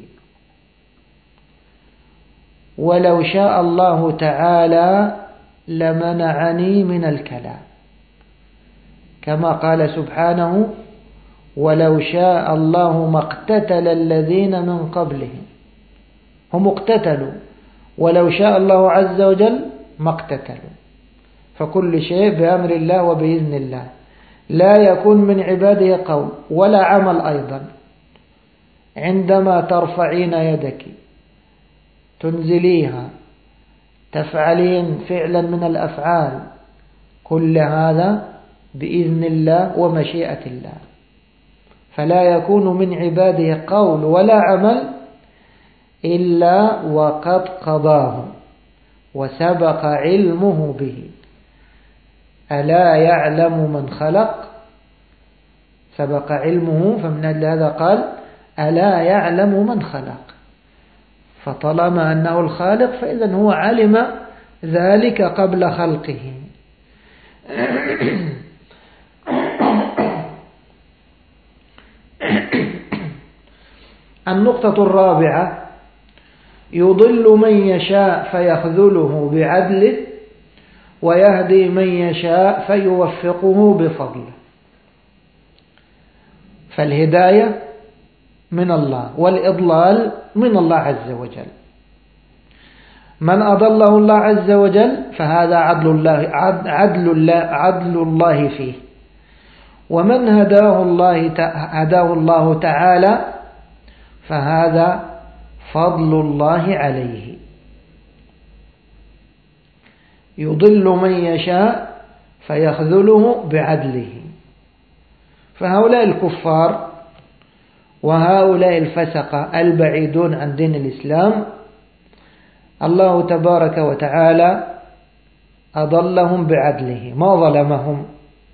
ولو شاء الله تعالى لمنعني من الكلام، كما قال سبحانه: ولو شاء الله ما اقتتل الذين من قبلهم. هم اقتتلوا، ولو شاء الله عز وجل ما اقتتلوا. فكل شيء بأمر الله وبإذن الله. لا يكون من عباده قول ولا عمل أيضا. عندما ترفعين يدك تنزليها تفعلين فعلا من الأفعال، كل هذا بإذن الله ومشيئة الله. فلا يكون من عباده قول ولا عمل إلا وقد قضاه وسبق علمه به. ألا يعلم من خلق؟ سبق علمه، فمن أجل هذا قال: ألا يعلم من خلق. فطالما أنه الخالق فإذا هو علم ذلك قبل خلقه. النقطة الرابعة: يضل من يشاء فيخذله بعدله ويهدي من يشاء فيوفقه بفضله. فالهداية من الله والإضلال من الله عز وجل. من أضله الله عز وجل فهذا عدل الله, عدل الله, عدل الله فيه، ومن هداه الله, هداه الله تعالى فهذا فضل الله عليه. يضل من يشاء فيخذله بعدله. فهؤلاء الكفار وهؤلاء الفسقة البعيدون عن دين الإسلام الله تبارك وتعالى أضلهم بعدله، ما ظلمهم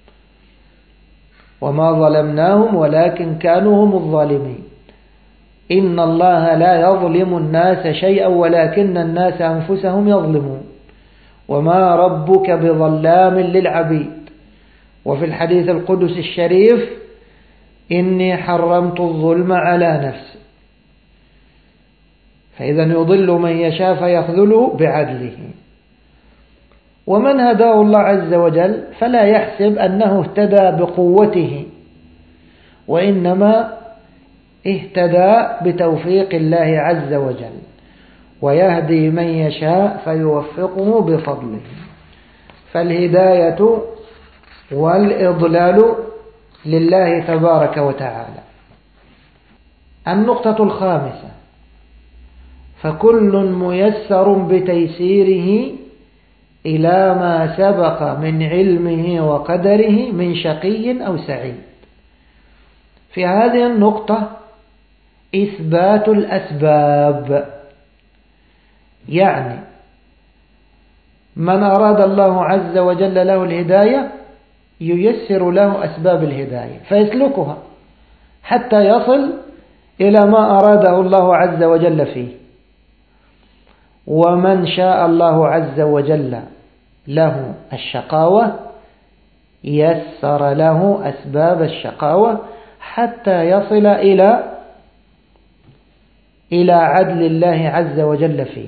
وما ظلمناهم ولكن كانوا هم الظالمين. إن الله لا يظلم الناس شيئا ولكن الناس أنفسهم يظلمون وما ربك بظلام للعبيد. وفي الحديث القدس الشريف: إني حرمت الظلم على نفسي. فإذا يضل من يشاء فيخذله بعدله. ومن هداه الله عز وجل فلا يحسب أنه اهتدى بقوته، وإنما اهتدى بتوفيق الله عز وجل، ويهدي من يشاء فيوفقه بفضله. فالهداية والإضلال لله تبارك وتعالى. النقطة الخامسة: فكل ميسر بتيسيره إلى ما سبق من علمه وقدره من شقي أو سعيد. في هذه النقطة إثبات الأسباب، يعني من أراد الله عز وجل له الهداية ييسر له أسباب الهداية فيسلكها حتى يصل إلى ما أراده الله عز وجل فيه. ومن شاء الله عز وجل له الشقاوة يسر له أسباب الشقاوة حتى يصل إلى إلى عدل الله عز وجل فيه.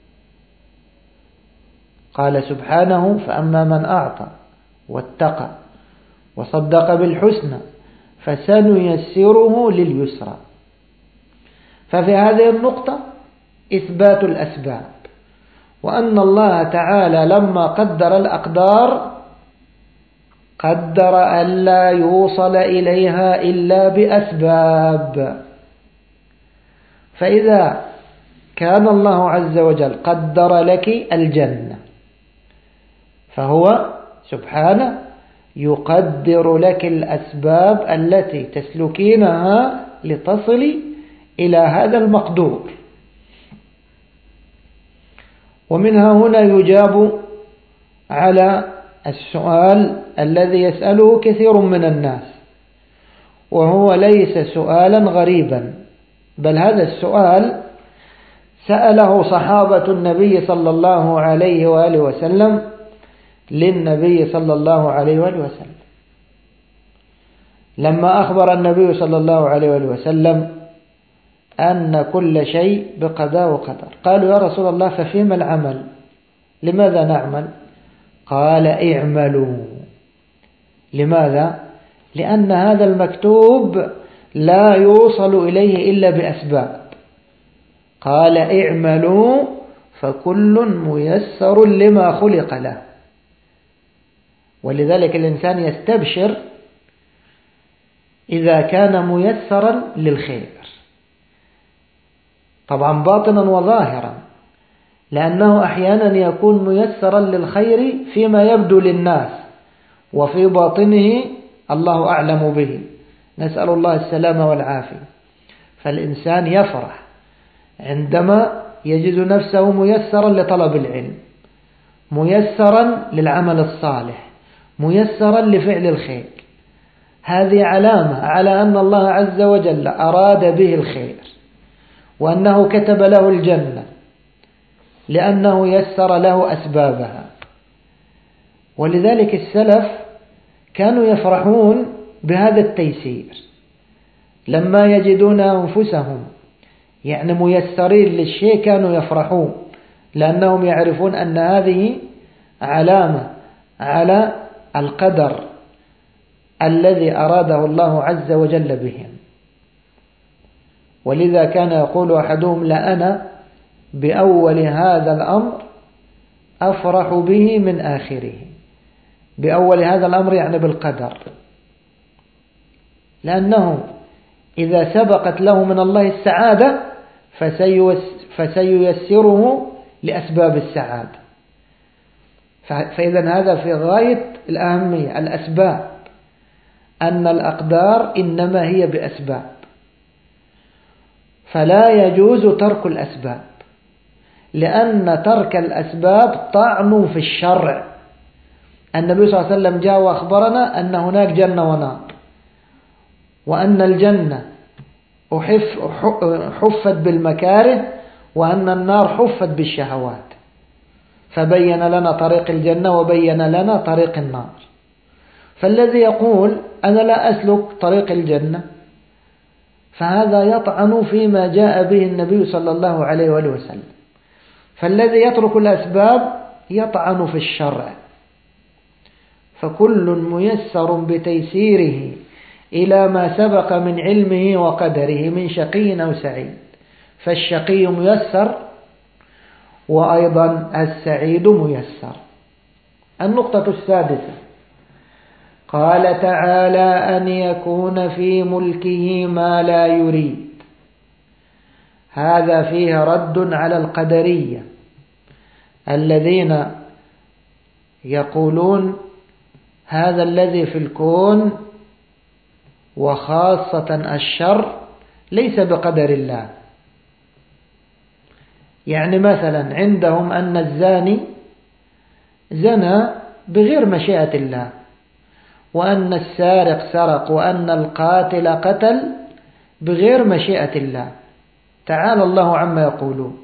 قال سبحانه: فأما من أعطى واتقى وصدق بالحسنى فسنيسره لليسرى. ففي هذه النقطة إثبات الأسباب، وأن الله تعالى لما قدر الأقدار قدر ألا يوصل إليها إلا بأسباب. فإذا كان الله عز وجل قدر لك الجنة، فهو سبحانه يقدر لك الأسباب التي تسلكينها لتصلي إلى هذا المقدور. ومنها هنا يجاب على السؤال الذي يسأله كثير من الناس، وهو ليس سؤالا غريبا، بل هذا السؤال سأله صحابة النبي صلى الله عليه وآله وسلم للنبي صلى الله عليه وآله وسلم لما أخبر النبي صلى الله عليه وآله وسلم أن كل شيء بقضاء وقدر. قالوا: يا رسول الله ففيما العمل؟ لماذا نعمل؟ قال: اعملوا. لماذا؟ لأن هذا المكتوب لا يوصل إليه إلا بأسباب. قال: اعملوا فكل ميسر لما خلق له. ولذلك الإنسان يستبشر إذا كان ميسرا للخير، طبعا باطنا وظاهرا، لأنه أحيانا يكون ميسرا للخير فيما يبدو للناس، وفي باطنه الله أعلم به، نسأل الله السلامة والعافية. فالإنسان يفرح عندما يجد نفسه ميسرا لطلب العلم، ميسرا للعمل الصالح، ميسرا لفعل الخير. هذه علامة على أن الله عز وجل أراد به الخير، وأنه كتب له الجنة لأنه يسر له أسبابها. ولذلك السلف كانوا يفرحون بهذا التيسير لما يجدون أنفسهم يعني ميسرين للشيء، كانوا يفرحون لأنهم يعرفون أن هذه علامة على القدر الذي أراده الله عز وجل بهم. ولذا كان يقول أحدهم: لأنا بأول هذا الأمر أفرح به من آخره. بأول هذا الأمر يعني بالقدر، لأنه إذا سبقت له من الله السعادة فسييسره لأسباب السعادة. فإذا هذا في غاية الأهمية، الأسباب، أن الأقدار إنما هي بأسباب، فلا يجوز ترك الأسباب، لأن ترك الأسباب طعن في الشرع. النبي صلى الله عليه وسلم جاء وأخبرنا أن هناك جنة ونار، وأن الجنة حفت بالمكاره، وأن النار حفت بالشهوات، فبين لنا طريق الجنة وبين لنا طريق النار. فالذي يقول أنا لا أسلك طريق الجنة فهذا يطعن فيما جاء به النبي صلى الله عليه وآله وسلم. فالذي يترك الأسباب يطعن في الشرع. فكل ميسر بتيسيره إلى ما سبق من علمه وقدره من شقي أو سعيد. فالشقي ميسر، وأيضا السعيد ميسر. النقطة السادسة: قال تعالى: أن يكون في ملكه ما لا يريد. هذا فيه رد على القدرية الذين يقولون هذا الذي في الكون وخاصة الشر ليس بقدر الله. يعني مثلا عندهم أن الزاني زنى بغير مشيئة الله، وأن السارق سرق، وأن القاتل قتل بغير مشيئة الله. تعالى الله عما يقولون.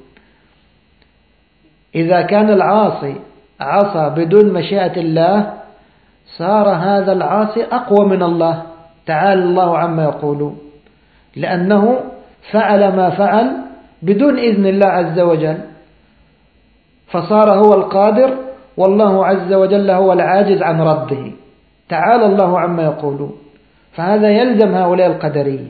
إذا كان العاصي عصى بدون مشيئة الله صار هذا العاصي أقوى من الله تعالى الله عما يقولون، لأنه فعل ما فعل بدون إذن الله عز وجل، فصار هو القادر والله عز وجل هو العاجز عن رده تعالى الله عما يقولون. فهذا يلزم هؤلاء القدرية،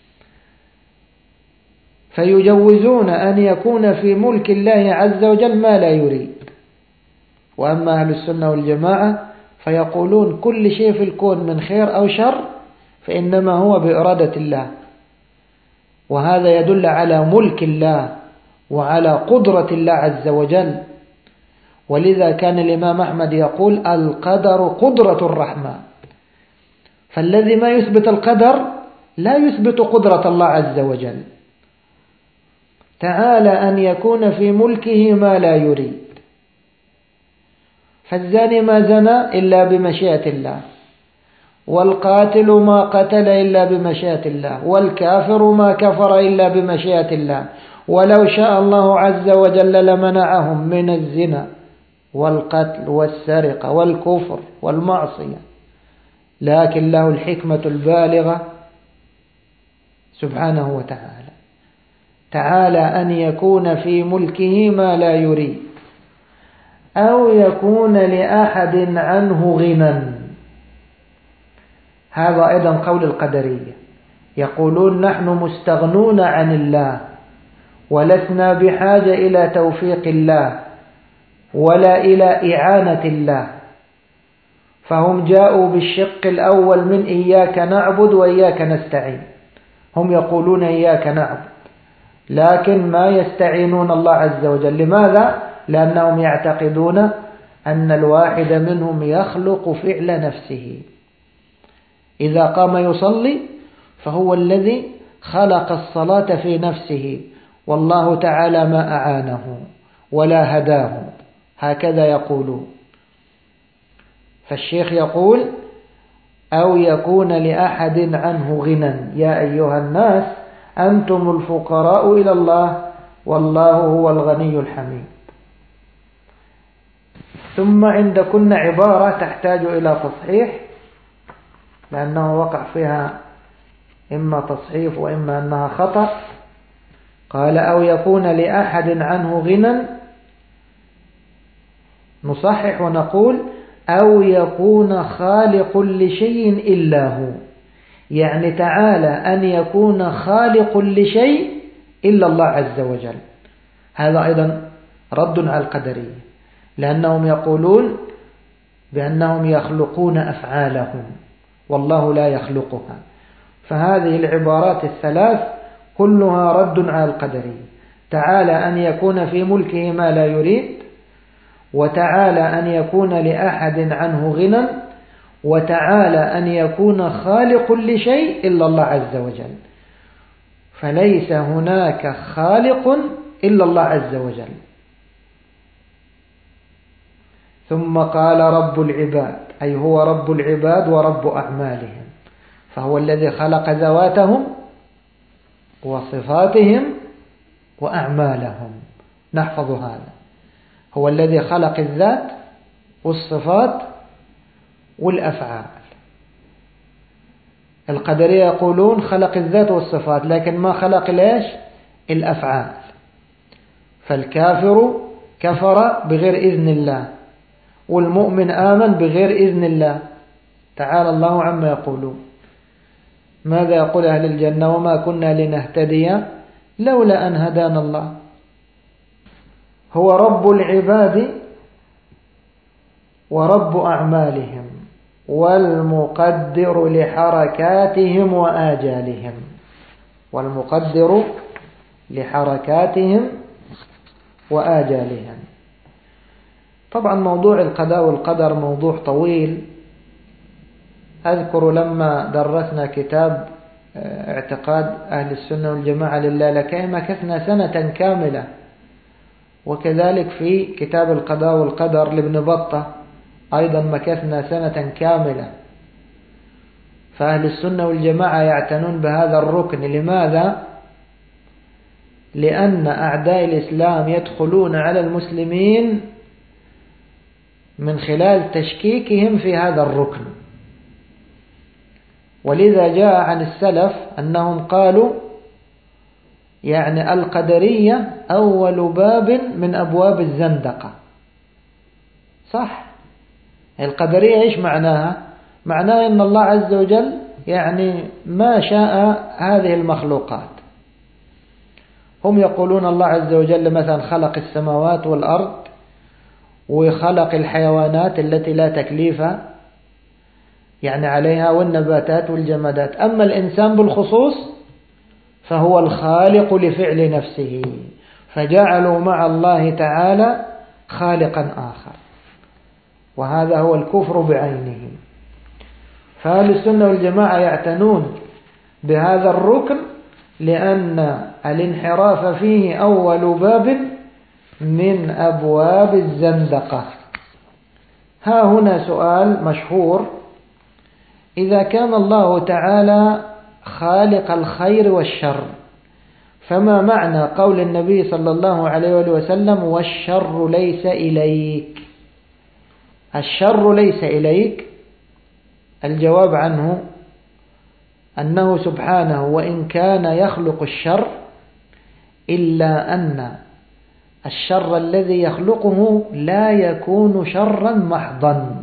فيجوزون أن يكون في ملك الله عز وجل ما لا يريد. وأما أهل السنة والجماعة فيقولون كل شيء في الكون من خير أو شر فإنما هو بإرادة الله، وهذا يدل على ملك الله وعلى قدرة الله عز وجل. ولذا كان الإمام أحمد يقول القدر قدرة الرحمن، فالذي ما يثبت القدر لا يثبت قدرة الله عز وجل. تعالى أن يكون في ملكه ما لا يريد، فالزاني ما زنى إلا بمشيئة الله، والقاتل ما قتل إلا بمشيئة الله، والكافر ما كفر إلا بمشيئة الله. ولو شاء الله عز وجل لمنعهم من الزنا والقتل والسرقة والكفر والمعصية، لكن له الحكمة البالغة سبحانه وتعالى. تعالى أن يكون في ملكه ما لا يريد، أو يكون لأحد عنه غنى. هذا أيضا قول القدرية، يقولون نحن مستغنون عن الله ولسنا بحاجة إلى توفيق الله ولا إلى إعانة الله، فهم جاءوا بالشق الأول من إياك نعبد وإياك نستعين. هم يقولون إياك نعبد لكن ما يستعينون الله عز وجل. لماذا؟ لأنهم يعتقدون أن الواحد منهم يخلق فعل نفسه، إذا قام يصلي فهو الذي خلق الصلاة في نفسه، والله تعالى ما أعانه ولا هداه، هكذا يقولون. فالشيخ يقول أو يكون لأحد عنه غنى، يا أيها الناس أنتم الفقراء إلى الله والله هو الغني الحميد. ثم عندكن عبارة تحتاج إلى تصحيح، لأنه وقع فيها إما تصحيف وإما أنها خطأ. قال أو يكون لأحد عنه غنى، نصحح ونقول أو يكون خالق لشيء إلا هو، يعني تعالى أن يكون خالق لشيء إلا الله عز وجل. هذا أيضا رد على القدرية، لأنهم يقولون بأنهم يخلقون أفعالهم والله لا يخلقها. فهذه العبارات الثلاث كلها رد على القدرية. تعالى أن يكون في ملكه ما لا يريد، وتعالى أن يكون لأحد عنه غنى، وتعالى أن يكون خالق لشيء إلا الله عز وجل. فليس هناك خالق إلا الله عز وجل. ثم قال رب العباد، أي هو رب العباد ورب أعمالهم، فهو الذي خلق ذواتهم وصفاتهم وأعمالهم. نحفظ هذا، هو الذي خلق الذات والصفات والأفعال. القدرية يقولون خلق الذات والصفات لكن ما خلق ليش الأفعال. فالكافر كفر بغير إذن الله، والمؤمن آمن بغير إذن الله تعالى الله عما يقولون. ماذا يقول أهل الجنة؟ وما كنا لنهتدي لولا أن هدانا الله. هو رب العباد ورب أعمالهم والمقدر لحركاتهم وآجالهم. والمقدر لحركاتهم وآجالهم. طبعا موضوع القضاء والقدر موضوع طويل. أذكر لما درسنا كتاب اعتقاد أهل السنة والجماعة لله لكي مكثنا سنة كاملة، وكذلك في كتاب القضاء والقدر لابن بطة أيضا مكثنا سنة كاملة. فأهل السنة والجماعة يعتنون بهذا الركن. لماذا؟ لأن أعداء الإسلام يدخلون على المسلمين من خلال تشكيكهم في هذا الركن. ولذا جاء عن السلف أنهم قالوا يعني القدرية أول باب من أبواب الزندقة. صح، القدرية إيش معناها؟ معناها أن الله عز وجل يعني ما شاء هذه المخلوقات. هم يقولون الله عز وجل مثلا خلق السماوات والأرض وخلق الحيوانات التي لا تكليف يعني عليها والنباتات والجمادات. أما الإنسان بالخصوص فهو الخالق لفعل نفسه، فجعلوا مع الله تعالى خالقا آخر، وهذا هو الكفر بعينه. فأهل السنة والجماعة يعتنون بهذا الركن لأن الانحراف فيه أول باب من أبواب الزندقة. ها هنا سؤال مشهور: إذا كان الله تعالى خالق الخير والشر، فما معنى قول النبي صلى الله عليه وسلم والشر ليس إليك؟ الشر ليس إليك، الجواب عنه أنه سبحانه وإن كان يخلق الشر إلا أن الشر الذي يخلقه لا يكون شرا محضا،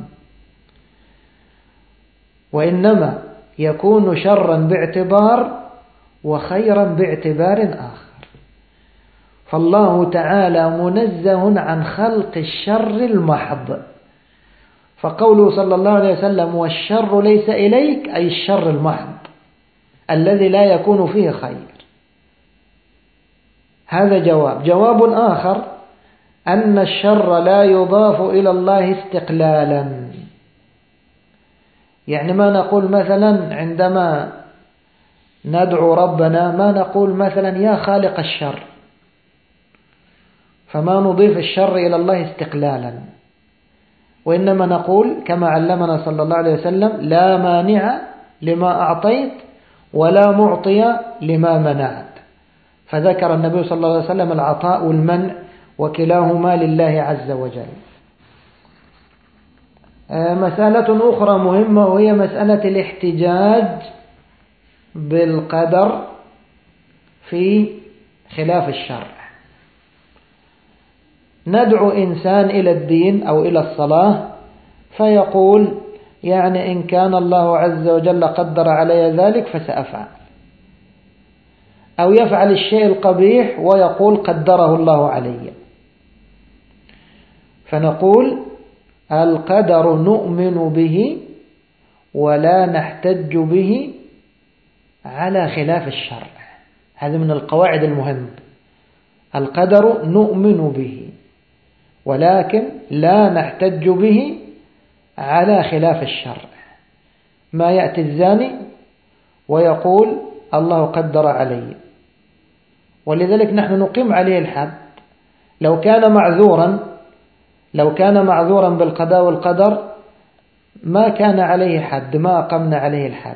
وإنما يكون شرا باعتبار وخيرا باعتبار آخر. فالله تعالى منزه عن خلق الشر المحض، فقوله صلى الله عليه وسلم والشر ليس إليك أي الشر المحض الذي لا يكون فيه خير. هذا جواب. جواب آخر أن الشر لا يضاف إلى الله استقلالا، يعني ما نقول مثلا عندما ندعو ربنا ما نقول مثلا يا خالق الشر، فما نضيف الشر إلى الله استقلالا، وإنما نقول كما علمنا صلى الله عليه وسلم لا مانع لما أعطيت ولا معطي لما منعت، فذكر النبي صلى الله عليه وسلم العطاء والمنع وكلاهما لله عز وجل. مسألة أخرى مهمة وهي مسألة الاحتجاج بالقدر في خلاف الشرع. ندعو إنسان إلى الدين أو إلى الصلاة فيقول يعني إن كان الله عز وجل قدر علي ذلك فسأفعل، أو يفعل الشيء القبيح ويقول قدره الله علي. فنقول القدر نؤمن به ولا نحتج به على خلاف الشرع. هذا من القواعد المهمة. القدر نؤمن به ولكن لا نحتج به على خلاف الشرع. ما يأتي الزاني ويقول الله قدر علي، ولذلك نحن نقيم عليه الحد. لو كان معذورا لو كان معذورا بالقضاء والقدر ما كان عليه حد، ما أقمنا عليه الحد.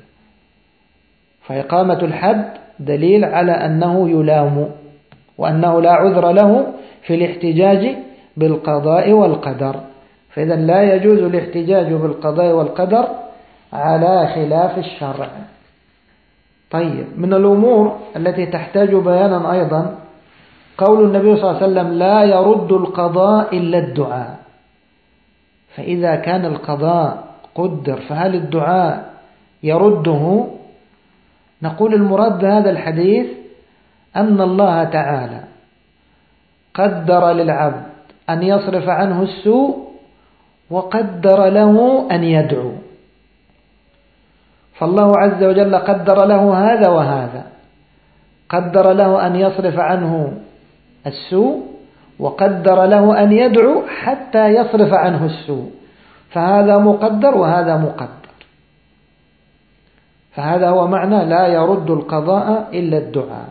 فإقامة الحد دليل على أنه يلام وأنه لا عذر له في الاحتجاج بالقضاء والقدر. فإذا لا يجوز الاحتجاج بالقضاء والقدر على خلاف الشرع. طيب، من الأمور التي تحتاج بيانا أيضا قول النبي صلى الله عليه وسلم لا يرد القضاء إلا الدعاء. فإذا كان القضاء قدر فهل الدعاء يرده؟ نقول المراد بهذا الحديث أن الله تعالى قدر للعبد أن يصرف عنه السوء وقدر له أن يدعو، فالله عز وجل قدر له هذا وهذا، قدر له أن يصرف عنه السوء وقدر له أن يدعو حتى يصرف عنه السوء، فهذا مقدر وهذا مقدر. فهذا هو معنى لا يرد القضاء إلا الدعاء.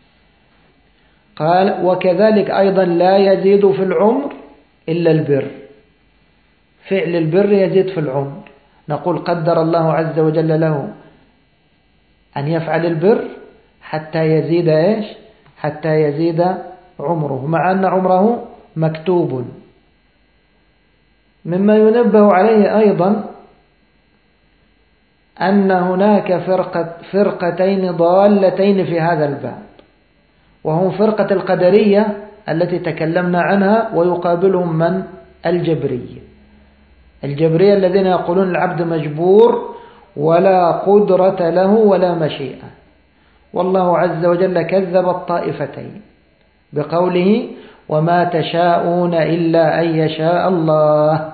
قال وكذلك أيضا لا يزيد في العمر إلا البر. فعل البر يزيد في العمر. نقول قدر الله عز وجل له أن يفعل البر حتى يزيد إيش؟ حتى يزيد عمره، مع أن عمره مكتوب. مما ينبه عليه أيضا أن هناك فرقة فرقتين ضالتين في هذا الباب، وهم فرقة القدرية التي تكلمنا عنها، ويقابلهم من؟ الجبرية. الجبرية الذين يقولون العبد مجبور ولا قدرة له ولا مشيئة، والله عز وجل كذب الطائفتين بقوله وما تشاءون إلا أن يشاء الله،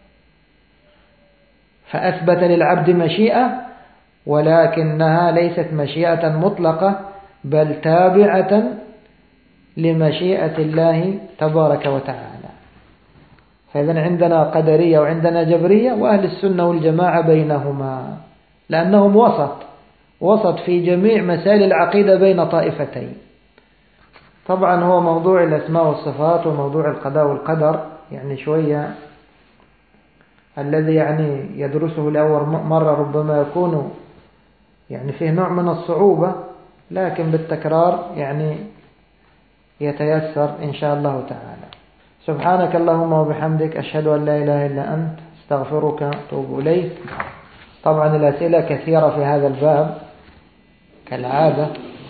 فأثبت للعبد مشيئة، ولكنها ليست مشيئة مطلقة بل تابعة لمشيئة الله تبارك وتعالى. فإذن عندنا قدرية وعندنا جبرية، وأهل السنة والجماعة بينهما، لأنهم وسط وسط في جميع مسائل العقيدة بين طائفتين. طبعا هو موضوع الأسماء والصفات وموضوع القضاء والقدر يعني شوية الذي يعني يدرسه لأول مرة ربما يكون يعني فيه نوع من الصعوبة، لكن بالتكرار يعني يتيسر إن شاء الله تعالى. سبحانك اللهم وبحمدك، أشهد أن لا إله إلا أنت، استغفرك وأتوب إليك. طبعا الأسئلة كثيرة في هذا الباب كالعادة،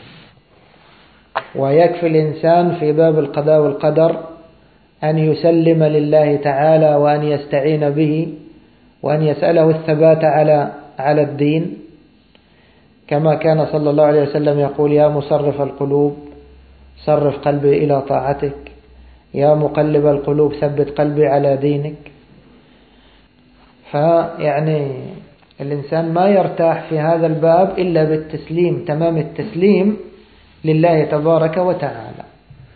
ويكفي الإنسان في باب القضاء والقدر أن يسلم لله تعالى، وأن يستعين به، وأن يسأله الثبات على على الدين، كما كان صلى الله عليه وسلم يقول يا مصرف القلوب صرف قلبي إلى طاعتك، يا مقلب القلوب ثبت قلبي على دينك. فيعني الإنسان ما يرتاح في هذا الباب إلا بالتسليم، تمام التسليم لله تبارك وتعالى.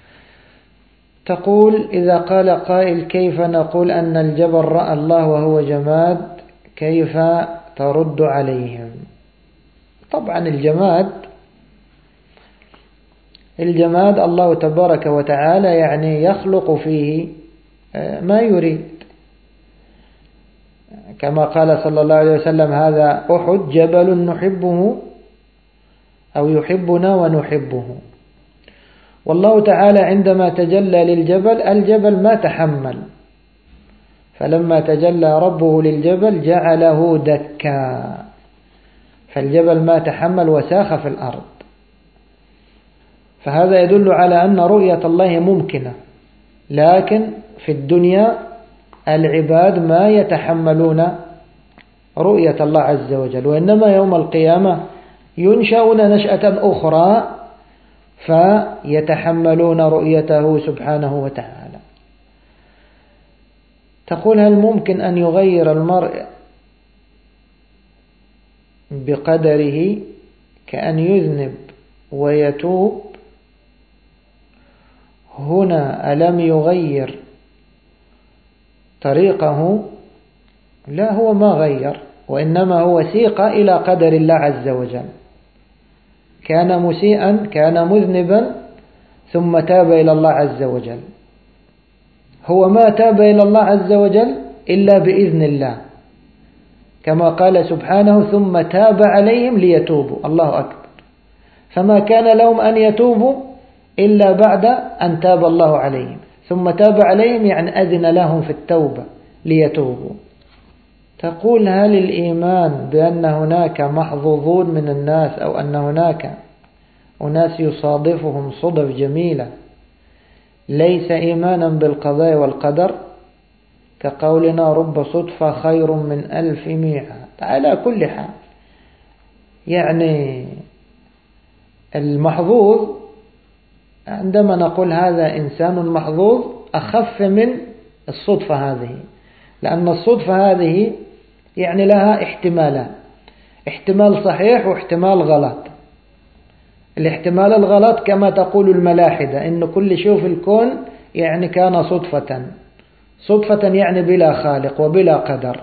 تقول إذا قال قائل كيف نقول أن الجبل رأى الله وهو جماد، كيف ترد عليهم؟ طبعا الجماد الجماد الله تبارك وتعالى يعني يخلق فيه ما يريد، كما قال صلى الله عليه وسلم هذا أحد جبل نحبه أو يحبنا ونحبه. والله تعالى عندما تجلى للجبل الجبل ما تحمل، فلما تجلى ربه للجبل جعله دكا، فالجبل ما تحمل وساخ في الأرض. فهذا يدل على أن رؤية الله ممكنة، لكن في الدنيا العباد ما يتحملون رؤية الله عز وجل، وإنما يوم القيامة ينشأون نشأة أخرى فيتحملون رؤيته سبحانه وتعالى. تقول هل ممكن أن يغير المرء بقدره كأن يذنب ويتوب؟ هنا ألم يغير طريقه؟ لا، هو ما غير، وإنما هو سيق إلى قدر الله عز وجل. كان مسيئا، كان مذنبا، ثم تاب إلى الله عز وجل. هو ما تاب إلى الله عز وجل إلا بإذن الله، كما قال سبحانه ثم تاب عليهم ليتوبوا. الله أكبر. فما كان لهم أن يتوبوا إلا بعد أن تاب الله عليهم، ثم تاب عليهم يعني أذن لهم في التوبة ليتوبوا. تقول هل الإيمان بأن هناك محظوظون من الناس، أو أن هناك أناس يصادفهم صدف جميلة، ليس إيمانا بالقضاء والقدر؟ كقولنا رب صدفة خير من ألف ميعاد. على كل حال يعني المحظوظ عندما نقول هذا إنسان محظوظ أخف من الصدفة هذه، لأن الصدفة هذه يعني لها احتمالان، احتمال صحيح واحتمال غلط. الاحتمال الغلط كما تقول الملاحدة إن كل شيء في الكون يعني كان صدفة، صدفة يعني بلا خالق وبلا قدر.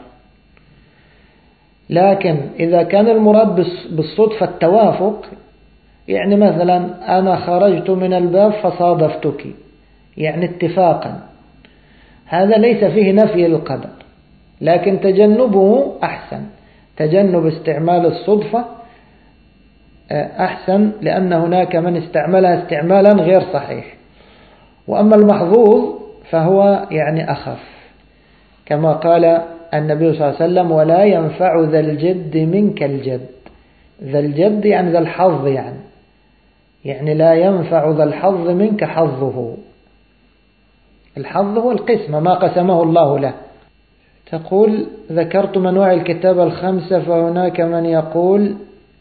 لكن إذا كان المراد بالصدفة التوافق، يعني مثلا أنا خرجت من الباب فصادفتك، يعني اتفاقا، هذا ليس فيه نفي للقدر، لكن تجنبه أحسن، تجنب استعمال الصدفة أحسن، لأن هناك من استعملها استعمالا غير صحيح. وأما المحظوظ فهو يعني أخف، كما قال النبي صلى الله عليه وسلم: ولا ينفع ذا الجد منك الجد. ذا الجد يعني ذا الحظ، يعني يعني لا ينفع ذا الحظ منك حظه. الحظ هو القسمة، ما قسمه الله له. تقول: ذكرت أنواع الكتابة الخمسة، فهناك من يقول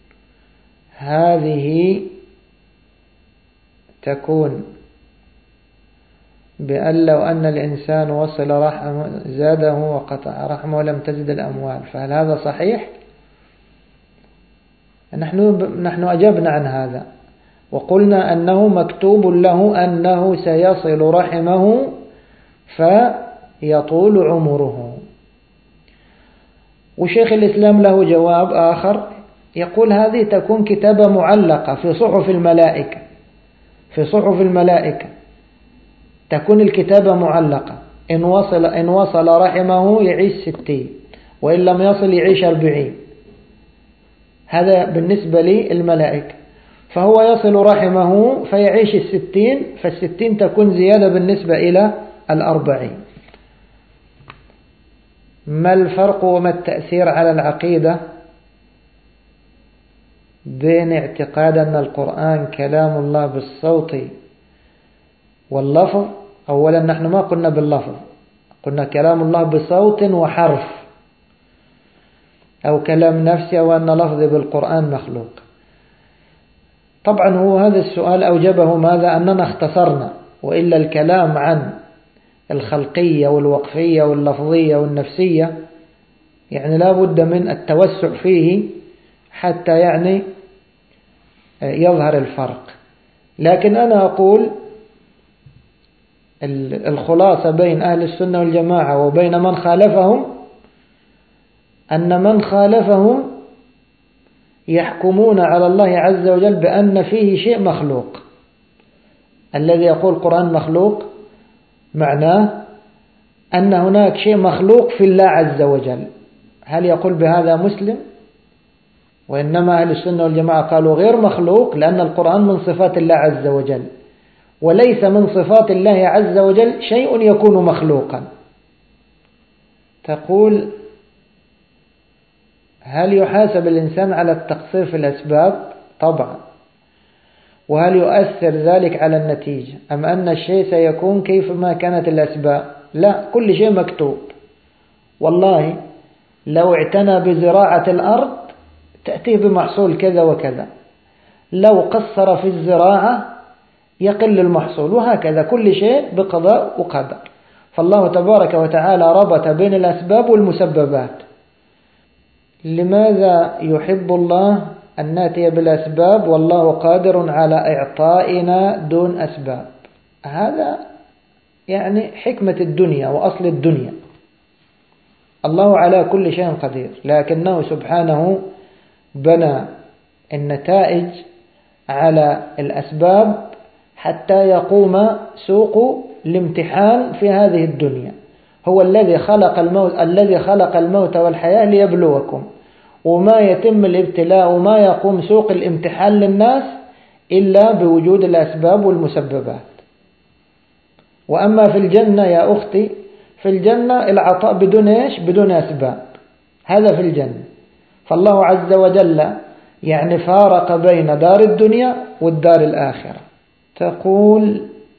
هذه تكون بأن لو أن الإنسان وصل رحمه زاده وقطع رحمه ولم تزد الأموال، فهل هذا صحيح؟ نحن نحن أجبنا عن هذا وقلنا أنه مكتوب له أنه سيصل رحمه فيطول عمره. وشيخ الإسلام له جواب آخر يقول: هذه تكون كتابة معلقة في صحف الملائكة، في صحف الملائكة تكون الكتابة معلقة، إن وصل, إن وصل رحمه يعيش ستين، وإن لم يصل يعيش أربعين. هذا بالنسبة للملائكة، فهو يصل رحمه فيعيش الستين، فالستين تكون زيادة بالنسبة إلى الأربعين. ما الفرق وما التأثير على العقيدة بين اعتقاد أن القرآن كلام الله بالصوت واللفظ؟ أولا نحن ما قلنا باللفظ، قلنا كلام الله بصوت وحرف، أو كلام نفسي، أو أن لفظي بالقرآن مخلوق. طبعا هو هذا السؤال أوجبه ماذا؟ أننا اختصرنا، وإلا الكلام عن الخلقية والوقفية واللفظية والنفسية يعني لا بد من التوسع فيه حتى يعني يظهر الفرق. لكن أنا أقول الخلاصة بين أهل السنة والجماعة وبين من خالفهم أن من خالفهم يحكمون على الله عز وجل بأن فيه شيء مخلوق. الذي يقول القرآن مخلوق معناه أن هناك شيء مخلوق في الله عز وجل. هل يقول بهذا مسلم؟ وإنما أهل السنة والجماعة قالوا غير مخلوق، لأن القرآن من صفات الله عز وجل، وليس من صفات الله عز وجل شيء يكون مخلوقا. تقول: هل يحاسب الإنسان على التقصير في الأسباب؟ طبعا. وهل يؤثر ذلك على النتيجة أم أن الشيء سيكون كيفما كانت الأسباب؟ لا، كل شيء مكتوب. والله لو اعتنى بزراعة الأرض تأتيه بمحصول كذا وكذا، لو قصر في الزراعة يقل المحصول، وهكذا كل شيء بقضاء وقدر. فالله تبارك وتعالى ربط بين الأسباب والمسببات. لماذا يحب الله أن نأتي بالأسباب والله قادر على إعطائنا دون أسباب؟ هذا يعني حكمة الدنيا وأصل الدنيا. الله على كل شيء قدير، لكنه سبحانه بنى النتائج على الأسباب حتى يقوم سوق الامتحان في هذه الدنيا. هو الذي خلق الموت الذي خلق الموت والحياة ليبلوكم، وما يتم الابتلاء وما يقوم سوق الامتحان للناس إلا بوجود الأسباب والمسببات. وأما في الجنة يا أختي، في الجنة العطاء بدون إيش؟ بدون أسباب. هذا في الجنة. فالله عز وجل يعني فارق بين دار الدنيا والدار الآخرة. تقول: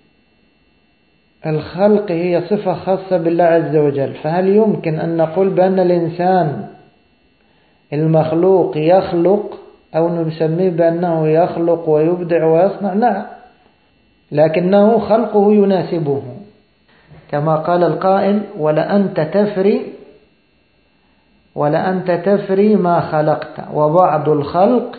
الخلق هي صفة خاصة بالله عز وجل، فهل يمكن أن نقول بأن الإنسان المخلوق يخلق أو نسميه بأنه يخلق ويبدع ويصنع؟ نعم، لكنه خلقه يناسبه، كما قال القائل: ولأنت تفري ولأنت تفري ما خلقت، وبعض الخلق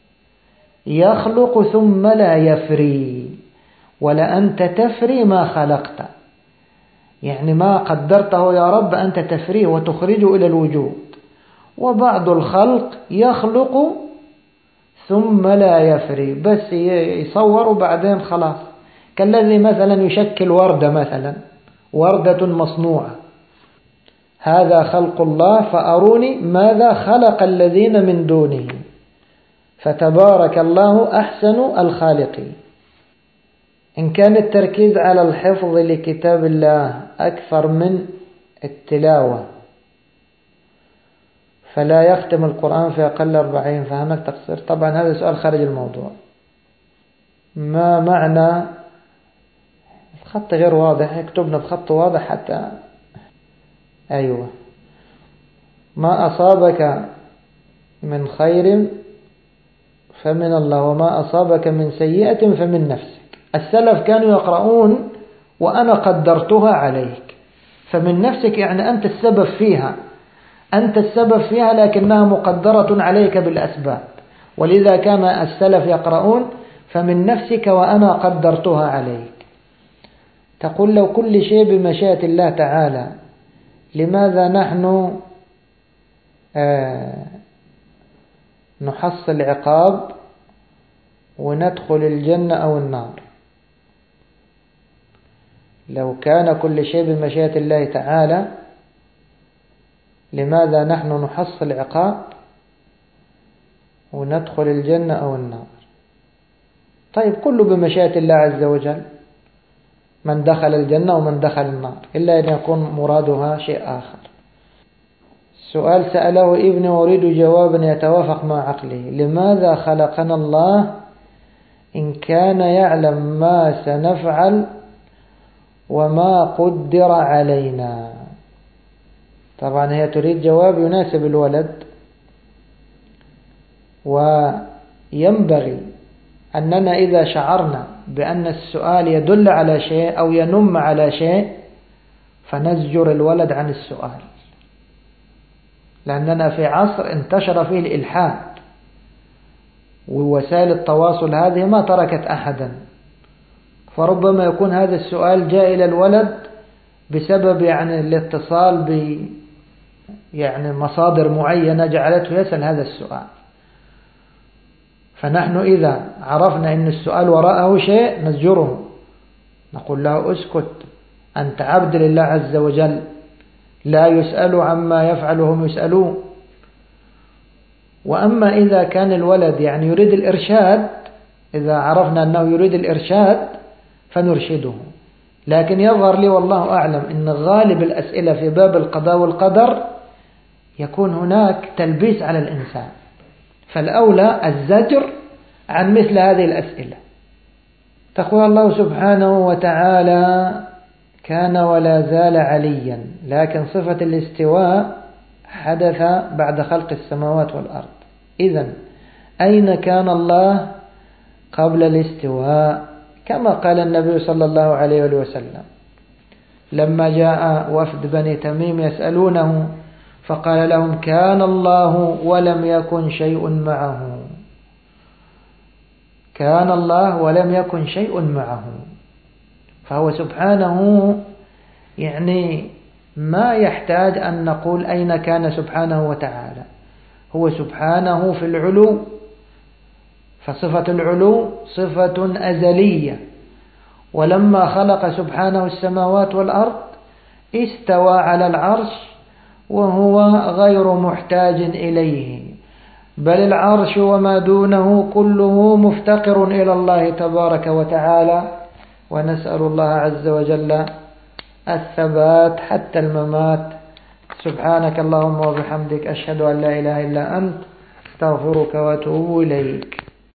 يخلق ثم لا يفري. ولأنت تفري ما خلقت، يعني ما قدرته يا رب أنت تفريه وتخرجه إلى الوجود. وبعض الخلق يخلق ثم لا يفري، بس يصور وبعدين خلاص، كالذي مثلا يشكل وردة، مثلا وردة مصنوعة، هذا خلق الله فأروني ماذا خلق الذين من دونه، فتبارك الله أحسن الخالقين. إن كان التركيز على الحفظ لكتاب الله أكثر من التلاوة فلا يختم القرآن في أقل أربعين فهناك تقصير؟ طبعا هذا سؤال خارج الموضوع. ما معنى الخط غير واضح؟ اكتبنا بخط واضح حتى. أيوة. ما أصابك من خير فمن الله وما أصابك من سيئة فمن نفسك. السلف كانوا يقرؤون وأنا قدرتها عليك، فمن نفسك يعني أنت السبب فيها، أنت السبب فيها لكنها مقدرة عليك بالأسباب. ولذا كان السلف يقرؤون فمن نفسك وأنا قدرتها عليك. تقول لو كل شيء بمشيئة الله تعالى لماذا نحن آه نحصل عقاب وندخل الجنة أو النار؟ لو كان كل شيء بمشيئة الله تعالى لماذا نحن نحصل عقاب وندخل الجنة أو النار؟ طيب كله بمشيئة الله عز وجل، من دخل الجنة ومن دخل النار، إلا أن يكون مرادها شيء آخر. سؤال سأله ابني وأريد جوابا يتوافق مع عقله: لماذا خلقنا الله إن كان يعلم ما سنفعل وما قدر علينا؟ طبعا هي تريد جواب يناسب الولد، وينبغي أننا إذا شعرنا بأن السؤال يدل على شيء أو ينم على شيء فنزجر الولد عن السؤال، لأننا في عصر انتشر فيه الإلحاد، ووسائل التواصل هذه ما تركت أحدا، فربما يكون هذا السؤال جاء إلى الولد بسبب يعني الاتصال ب يعني مصادر معينة جعلته يسأل هذا السؤال. فنحن إذا عرفنا أن السؤال وراءه شيء نزجره، نقول له اسكت، أنت عبد لله عز وجل، لا يسأل عما يفعل وهم يسألون. وأما إذا كان الولد يعني يريد الإرشاد، إذا عرفنا أنه يريد الإرشاد فنرشده. لكن يظهر لي والله أعلم أن غالب الأسئلة في باب القضاء والقدر يكون هناك تلبيس على الإنسان، فالأولى الزجر عن مثل هذه الأسئلة. تقول الله سبحانه وتعالى: كان ولا زال عليا، لكن صفة الاستواء حدث بعد خلق السماوات والأرض. إذن أين كان الله قبل الاستواء؟ كما قال النبي صلى الله عليه وسلم لما جاء وفد بني تميم يسألونه فقال لهم: كان الله ولم يكن شيء معه، كان الله ولم يكن شيء معه. فهو سبحانه يعني ما يحتاج أن نقول أين كان سبحانه وتعالى، هو سبحانه في العلو، فصفة العلو صفة أزلية. ولما خلق سبحانه السماوات والأرض استوى على العرش وهو غير محتاج إليه، بل العرش وما دونه كله مفتقر إلى الله تبارك وتعالى. ونسأل الله عز وجل الثبات حتى الممات. سبحانك اللهم وبحمدك، أشهد أن لا إله إلا أنت، استغفرك وأتوب إليك.